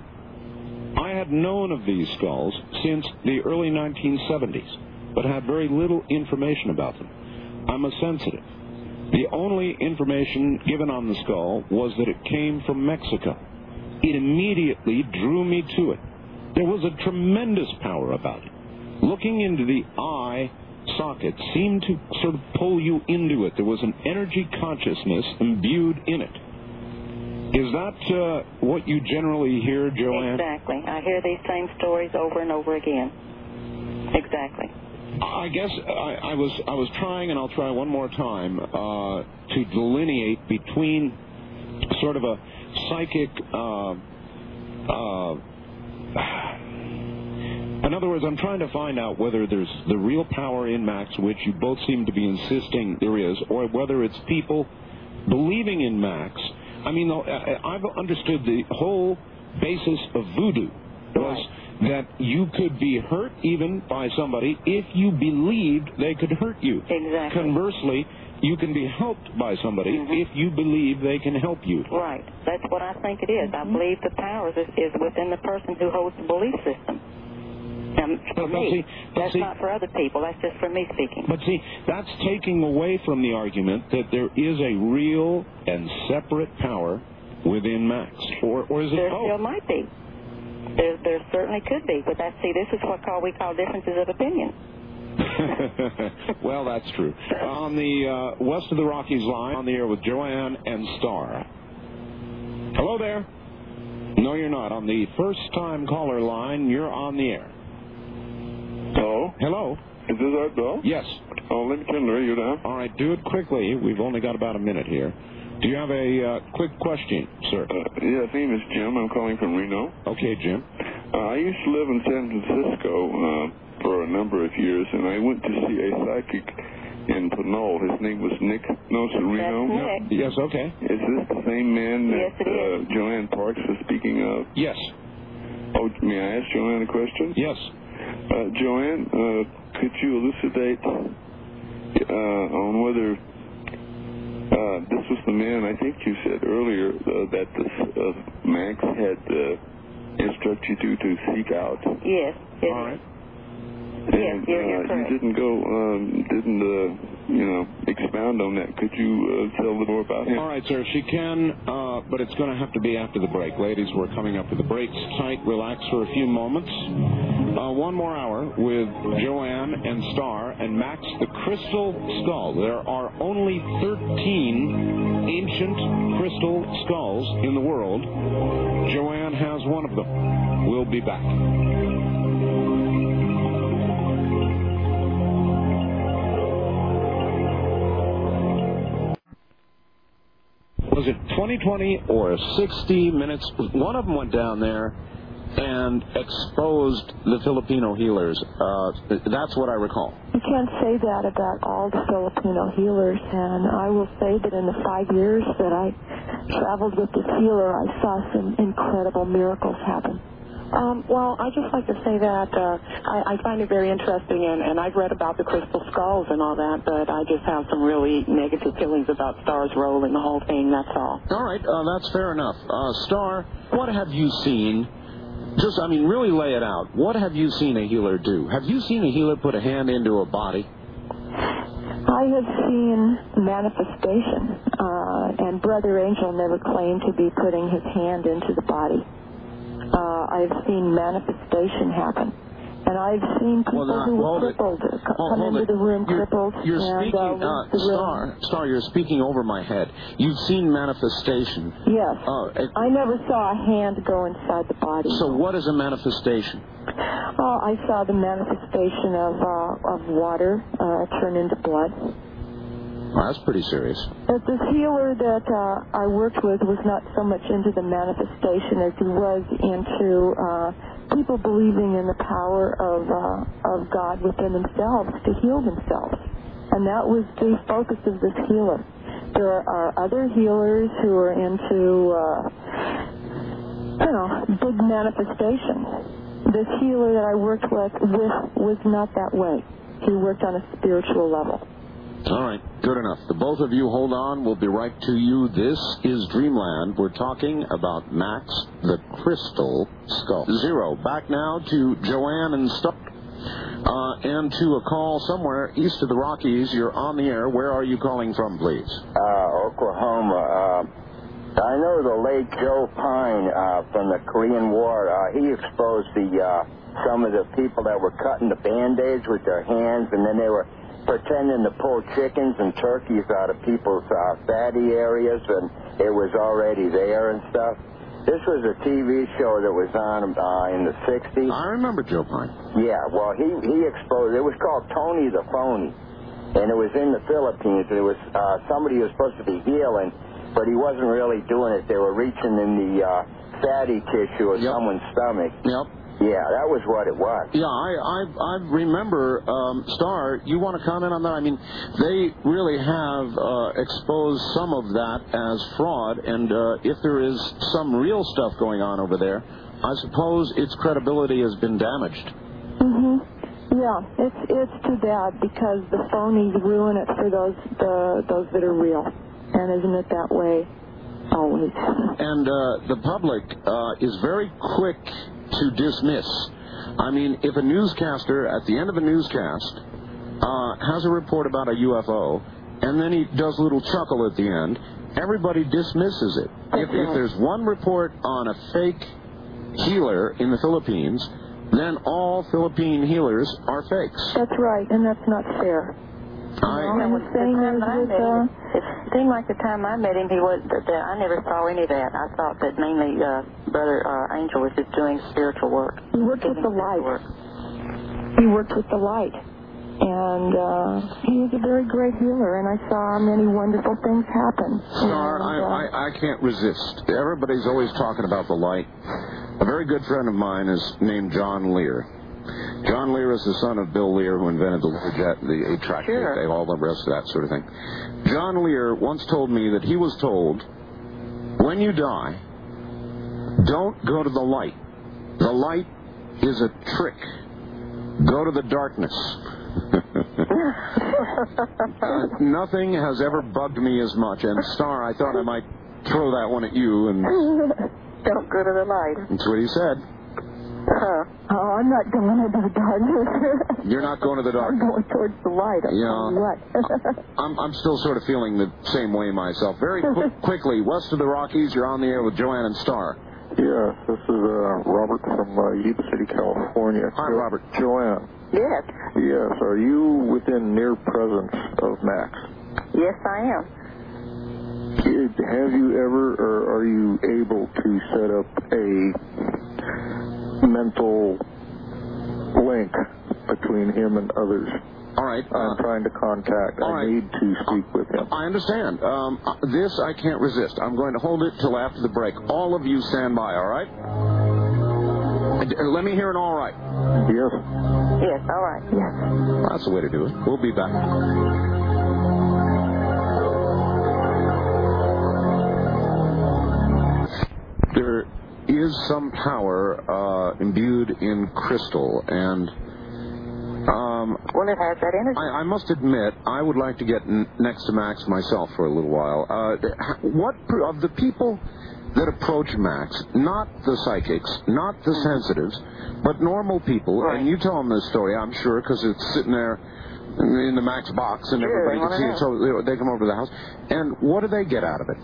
I had known of these skulls since the early nineteen seventies, but had very little information about them. I'm a sensitive. The only information given on the skull was that it came from Mexico. It immediately drew me to it. There was a tremendous power about it. Looking into the eye socket seemed to sort of pull you into it. There was an energy consciousness imbued in it. Is that uh, what you generally hear, Joanne? Exactly. I hear these same stories over and over again. Exactly. I guess I, I was I was trying, and I'll try one more time, uh, to delineate between sort of a psychic... Uh, uh, In other words, I'm trying to find out whether there's the real power in Max, which you both seem to be insisting there is, or whether it's people believing in Max. I mean, I've understood the whole basis of voodoo was that you could be hurt even by somebody if you believed they could hurt you. Exactly. Conversely, you can be helped by somebody mm-hmm. if you believe they can help you. Right. That's what I think it is. Mm-hmm. I believe the power is, is within the person who holds the belief system. Um, for but me, see, that's see, not for other people. That's just for me speaking. But see, that's taking away from the argument that there is a real and separate power within Max. Or, or is it there both? There still might be. There, there certainly could be. But that's, see, this is what call, we call differences of opinion. Well, that's true. On the uh, west of the Rockies line, on the air with Joanne and Star. Hello there. No, you're not. On the first-time caller line, you're on the air. Hello? Hello? Is this Art Bell? Yes. Oh, let me turn the radio down. All right, do it quickly. We've only got about a minute here. Do you have a uh, quick question, sir? Uh, yeah, my name is Jim. I'm calling from Reno. Okay, Jim. Uh, I used to live in San Francisco uh, for a number of years, and I went to see a psychic in Pinole. His name was Nick Nocerino. That's Nick. Yes, okay. Is this the same man that yes, it is. Uh, Joanne Parks was speaking of? Yes. Oh, may I ask Joanne a question? Yes. Uh, Joanne, uh, could you elucidate uh, on whether Uh, this was the man, I think you said earlier, uh, that this, uh, Max had uh, instructed you to, to seek out. Yes. yes. All right. And yes, you're, you're uh, you didn't go, um, didn't, uh, you know, expound on that. Could you uh, tell a little more about him? All right, sir. She can, uh, but it's going to have to be after the break. Ladies, we're coming up to the breaks. Tight, relax for a few moments. Uh, one more hour with Joanne and Star and Max the Crystal Skull. There are only thirteen ancient crystal skulls in the world. Joanne has one of them. We'll be back. Was it twenty twenty or sixty minutes? One of them went down there and exposed the Filipino healers. Uh, that's what I recall. You can't say that about all the Filipino healers, and I will say that in the five years that I traveled with this healer, I saw some incredible miracles happen. Um, well, I'd just like to say that uh, I, I find it very interesting, and, and I've read about the crystal skulls and all that, but I just have some really negative feelings about Star's role in the whole thing, that's all. All right, uh, that's fair enough. Uh, Star, what have you seen? Just, I mean, really lay it out. What have you seen a healer do? Have you seen a healer put a hand into a body? I have seen manifestation, uh, and Brother Angel never claimed to be putting his hand into the body. Uh, I've seen manifestation happen. And I've seen people well, now, who were it. crippled hold, come hold into it. the room you're, crippled. You're and, speaking, uh, uh, the Star, room. Star, you're speaking over my head. You've seen manifestation. Yes. Uh, it, I never saw a hand go inside the body. So what is a manifestation? Oh, I saw the manifestation of, uh, of water uh, turn into blood. Well, that's pretty serious. But this healer that uh, I worked with was not so much into the manifestation as he was into uh, people believing in the power of uh, of God within themselves to heal themselves. And that was the focus of this healer. There are other healers who are into, uh, I don't know, big manifestation. This healer that I worked with, with was not that way. He worked on a spiritual level. All right, good enough. The both of you hold on. We'll be right to you. This is Dreamland. We're talking about Max the Crystal Skull. Zero. Back now to Joanne and Star. Uh, and to a call somewhere east of the Rockies. You're on the air. Where are you calling from, please? Uh, Oklahoma. Uh, I know the late Joe Pine uh, from the Korean War. Uh, he exposed the uh, some of the people that were cutting the Band-Aids with their hands, and then they were pretending to pull chickens and turkeys out of people's uh, fatty areas, and it was already there and stuff. This was a T V show that was on uh, in the sixties. I remember Joe Pine. Yeah, well, he, he exposed, it was called Tony the Phony, and it was in the Philippines, and it was uh, somebody who was supposed to be healing, but he wasn't really doing it. They were reaching in the uh, fatty tissue of yep. someone's stomach. Yep. Yeah, that was what it was. Yeah, I I, I remember, um, Star, you want to comment on that? I mean, they really have uh, exposed some of that as fraud, and uh, if there is some real stuff going on over there, I suppose its credibility has been damaged. Mm-hmm. Yeah, it's it's too bad because the phonies ruin it for those the those that are real. And isn't it that way always? And uh, the public uh, is very quick to dismiss. I mean, if a newscaster at the end of a newscast uh, has a report about a U F O, and then he does a little chuckle at the end, everybody dismisses it. If, if there's one report on a fake healer in the Philippines, then all Philippine healers are fakes. That's right, and that's not fair. I, Well, the time I met him, it seemed like the time I met him, he was. That, that I never saw any of that. I thought that mainly uh, Brother uh, Angel was just doing spiritual work. He worked with the light. Work. He worked with the light, and uh, he was a very great healer. And I saw many wonderful things happen. Star, and, uh, I, I, I can't resist. Everybody's always talking about the light. A very good friend of mine is named John Lear. John Lear is the son of Bill Lear, who invented the Learjet, the eight-track sure. tape, all the rest of that sort of thing. John Lear once told me that he was told, when you die, don't go to the light. The light is a trick. Go to the darkness. uh, nothing has ever bugged me as much. And, Star, I thought I might throw that one at you. And don't go to the light. That's what he said. Huh. Oh, I'm not going into the darkness. You're not going to the dark. I'm going towards the light. I'll Yeah. tell you what. I'm, I'm still sort of feeling the same way myself. Very qu- quickly, west of the Rockies, you're on the air with Joanne and Star. Yes, this is uh, Robert from uh, Yuba City, California. Hi, jo- Robert. Joanne. Yes. Yes, are you within near presence of Max? Yes, I am. Have you ever, or are you able to set up a mental link between him and others? All right. I'm uh, trying to contact. I right. need to speak with him. I understand. Um, this I can't resist. I'm going to hold it till after the break. All of you stand by, all right? And, uh, let me hear an all right. Yes. Yes, all right. Yes. That's the way to do it. We'll be back. There is some power uh, imbued in crystal, and um, well, it has that energy. I, I must admit, I would like to get n- next to Max myself for a little while. Uh, what of the people that approach Max, not the psychics, not the sensitives, but normal people, right. and you tell them this story, I'm sure, because it's sitting there in the Max box, and sure, everybody can see it, so they come over to the house. And what do they get out of it?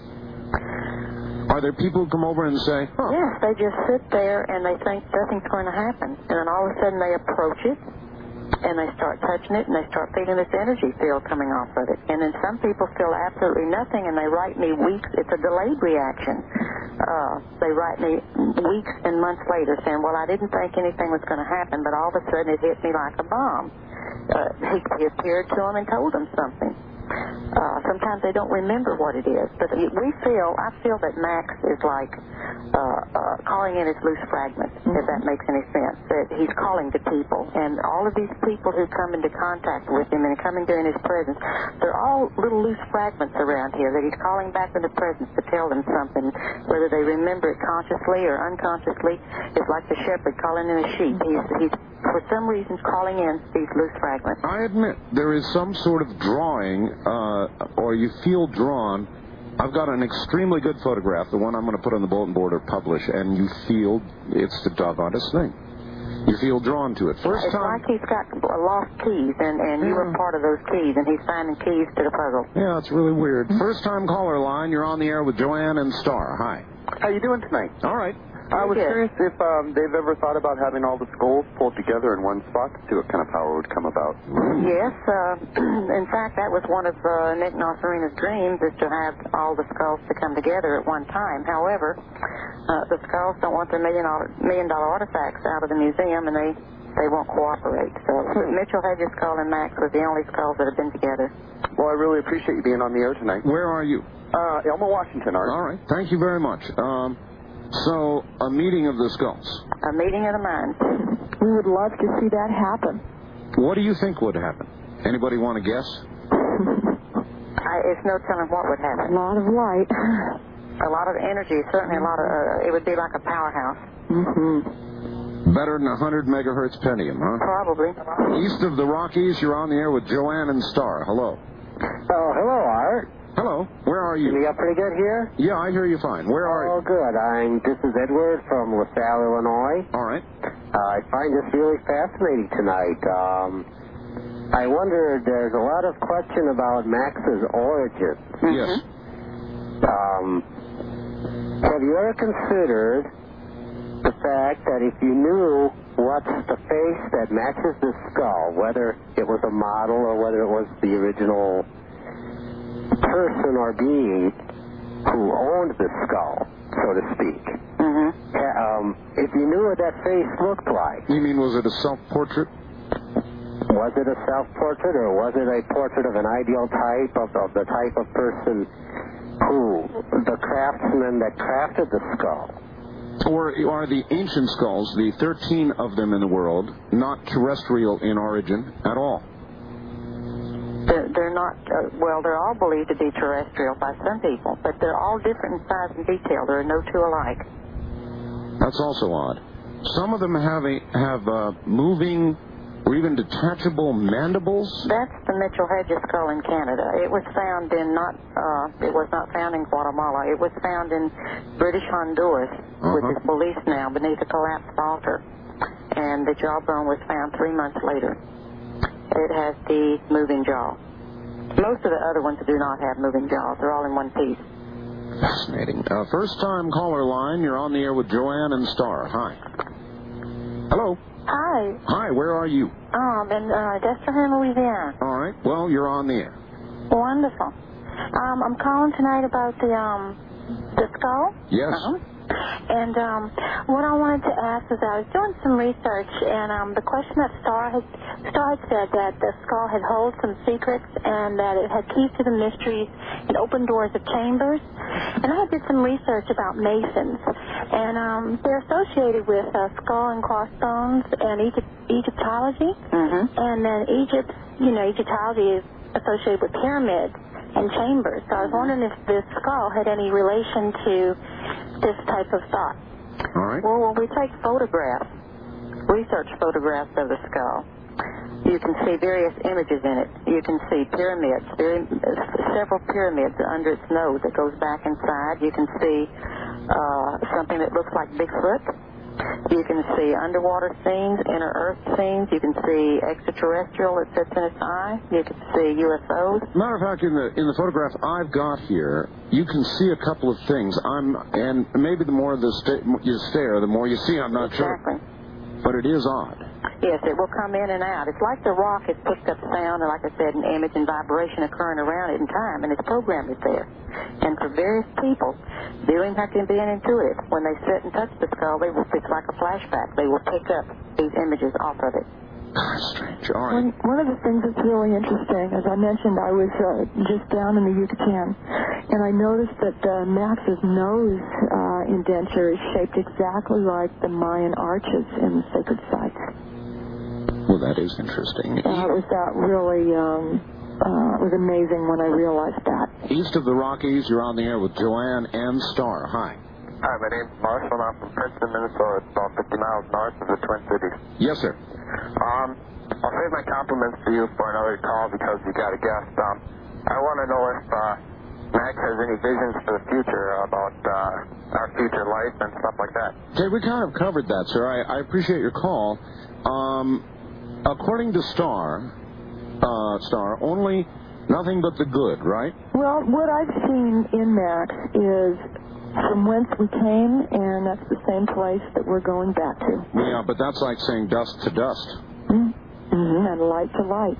Are there people who come over and say, huh? Yes, they just sit there and they think nothing's going to happen. And then all of a sudden they approach it and they start touching it and they start feeling this energy field coming off of it. And then some people feel absolutely nothing and they write me weeks. It's a delayed reaction. Uh, they write me weeks and months later saying, well, I didn't think anything was going to happen, but all of a sudden it hit me like a bomb. Uh, he, he appeared to them and told them something. Uh, sometimes they don't remember what it is. But we feel, I feel that Max is like uh, uh, calling in his loose fragments, mm-hmm. if that makes any sense. That he's calling to people. And all of these people who come into contact with him and come into in his presence, they're all little loose fragments around here that he's calling back into presence to tell them something. Whether they remember it consciously or unconsciously, it's like the shepherd calling in a sheep. He's, he's for some reason calling in these loose fragments. I admit there is some sort of drawing, uh, or you feel drawn. I've got an extremely good photograph, the one I'm going to put on the bulletin board or publish, and you feel it's the doggonest thing. You feel drawn to it. First it's time. It's like he's got lost keys, and, and you were part of those keys, and he's finding keys to the puzzle. Yeah, it's really weird. First time caller line, you're on the air with Joanne and Star. Hi. How you doing tonight? All right. I was good. curious if um, they've ever thought about having all the skulls pulled together in one spot to see what kind of power would come about. Yes. Uh, in fact, that was one of uh, Nick Nosarina's dreams, is to have all the skulls to come together at one time. However, uh, the skulls don't want their million dollar, million dollar artifacts out of the museum, and they, they won't cooperate. So hmm. Mitchell Hedges' skull and Max was the only skulls that have been together. Well, I really appreciate you being on the air tonight. Where are you? Uh, Elma, Washington, Art. All right. Thank you very much. Um... So, a meeting of the skulls. A meeting of the minds. We would love to see that happen. What do you think would happen? Anybody want to guess? I, it's no telling what would happen. A lot of light. A lot of energy, certainly a lot of, uh, it would be like a powerhouse. Mm-hmm. Better than one hundred megahertz pentium, huh? Probably. East of the Rockies, you're on the air with Joanne and Star. Hello. Oh, hello, Art. Hello. Where are you? Can you get pretty good here? Yeah, I hear you fine. Where are you? Oh, good. I'm. This is Edward from LaSalle, Illinois. All right. Uh, I find this really fascinating tonight. Um, I wondered, there's a lot of question about Max's origin. Yes. Um, have you ever considered the fact that if you knew what's the face that matches the skull, whether it was a model or whether it was the original person or being who owned the skull, so to speak. Mm-hmm. Um, if you knew what that face looked like. You mean, was it a self-portrait? Was it a self-portrait, or was it a portrait of an ideal type, of, of the type of person who, the craftsman that crafted the skull? Or are the ancient skulls, the thirteen of them in the world, not terrestrial in origin at all? They're, they're not, uh, well, they're all believed to be terrestrial by some people, but they're all different in size and detail. There are no two alike. That's also odd. Some of them have a, have uh, moving or even detachable mandibles? That's the Mitchell Hedges skull in Canada. It was found in not, uh, it was not found in Guatemala. It was found in British Honduras, uh-huh. which is Belize now, beneath a collapsed altar. And the jawbone was found three months later. It has the moving jaw. Most of the other ones do not have moving jaws. They're all in one piece. Fascinating. Uh, first-time caller line. You're on the air with Joanne and Star. Hi. Hello. Hi. Hi, where are you? Um, in uh, Destrehan, Louisiana. All right. Well, you're on the air. Wonderful. Um, I'm calling tonight about the um the skull. Yes. Uh-huh. And um, what I wanted to ask is I was doing some research, and um, the question that Star had, Star had said that the skull had holds some secrets and that it had keys to the mysteries and open doors of chambers. And I did some research about Masons, and um, they're associated with uh, skull and crossbones and Egypt, Egyptology. Mm-hmm. And then Egypt, you know, Egyptology is associated with pyramids and chambers. So I was wondering if this skull had any relation to this type of thought. All right. Well, when we take photographs, research photographs of the skull, you can see various images in it. You can see pyramids, very, several pyramids under its nose that goes back inside. You can see uh, something that looks like Bigfoot. You can see underwater scenes, inner earth scenes. You can see extraterrestrial that sits in its eye. You can see U F Os. Matter of fact, in the in the photograph I've got here, you can see a couple of things. I'm and maybe the more the sta- you stare, the more you see. I'm not exactly. sure. But it is odd. Yes, it will come in and out. It's like the rock has picked up sound, and like I said, an image and vibration occurring around it in time, and its program is there. And for various people, dealing have to be intuitive. When they sit and touch the skull, they will, it's like a flashback. They will pick up these images off of it. Strange. All right. One, one of the things that's really interesting, as I mentioned, I was uh, just down in the Yucatan, and I noticed that uh, Max's nose uh, indenture is shaped exactly like the Mayan arches in the sacred sites. Well, that is interesting. Uh, it was that really, um, uh, it was amazing when I realized that. East of the Rockies, you're on the air with Joanne and Star. Hi. Hi, my name's Marshall, and I'm from Princeton, Minnesota. It's about fifty miles north of the Twin Cities. Yes, sir. Um, I'll save my compliments to you for another call because you got a guest. Um, I want to know if uh, Max has any visions for the future about uh, our future life and stuff like that. Okay, we kind of covered that, sir. I, I appreciate your call. Um, according to Star, uh, Star, only nothing but the good, right? Well, what I've seen in Max is from whence we came, and that's the same place that we're going back to. Yeah, but that's like saying dust to dust. Mm-hmm. And light to light.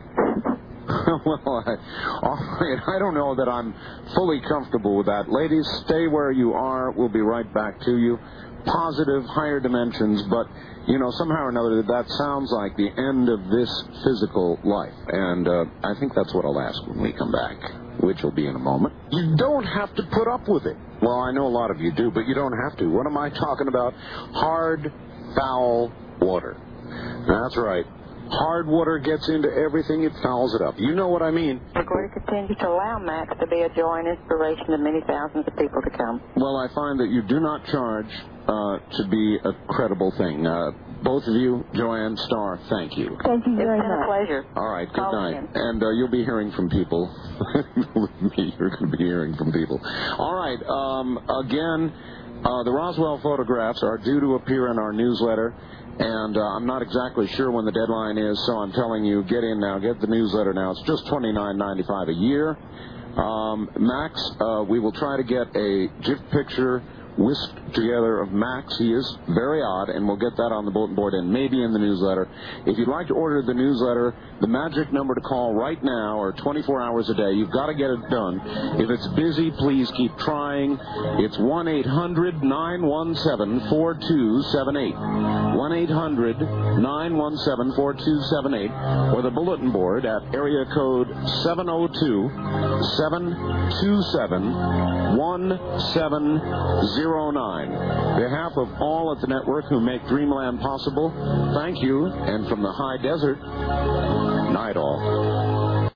Well, I, all right, I don't know that I'm fully comfortable with that. Ladies, stay where you are. We'll be right back to you. Positive, higher dimensions, but, you know, somehow or another, that sounds like the end of this physical life. And uh, I think that's what I'll ask when we come back, which will be in a moment. You don't have to put up with it. Well, I know a lot of you do, but you don't have to. What am I talking about? Hard, foul water. That's right. Hard water gets into everything, it fouls it up. You know what I mean. We're going to continue to allow Max to be a joy and inspiration to many thousands of people to come. Well, I find that you do not charge uh, to be a credible thing. Uh, both of you, Joanne, Star, thank you. Thank you very much. It's been a pleasure. All right, good Call night. in. And uh, you'll be hearing from people. Believe me, you're going to be hearing from people. All right, um, again, uh, the Roswell photographs are due to appear in our newsletter. And uh, I'm not exactly sure when the deadline is, so I'm telling you, get in now, get the newsletter now. It's just twenty-nine ninety-five a year. Um, Max, uh, we will try to get a GIF picture whisked together of Max. He is very odd, and we'll get that on the bulletin board and maybe in the newsletter. If you'd like to order the newsletter, the magic number to call right now, or twenty-four hours a day, you've got to get it done. If it's busy, please keep trying. It's one eight hundred nine one seven four two seven eight. one eight hundred nine one seven four two seven eight, or the bulletin board at area code seven oh two seven two seven one seven zero nine. On behalf of all at the network who make Dreamland possible, thank you, and from the high desert, night all.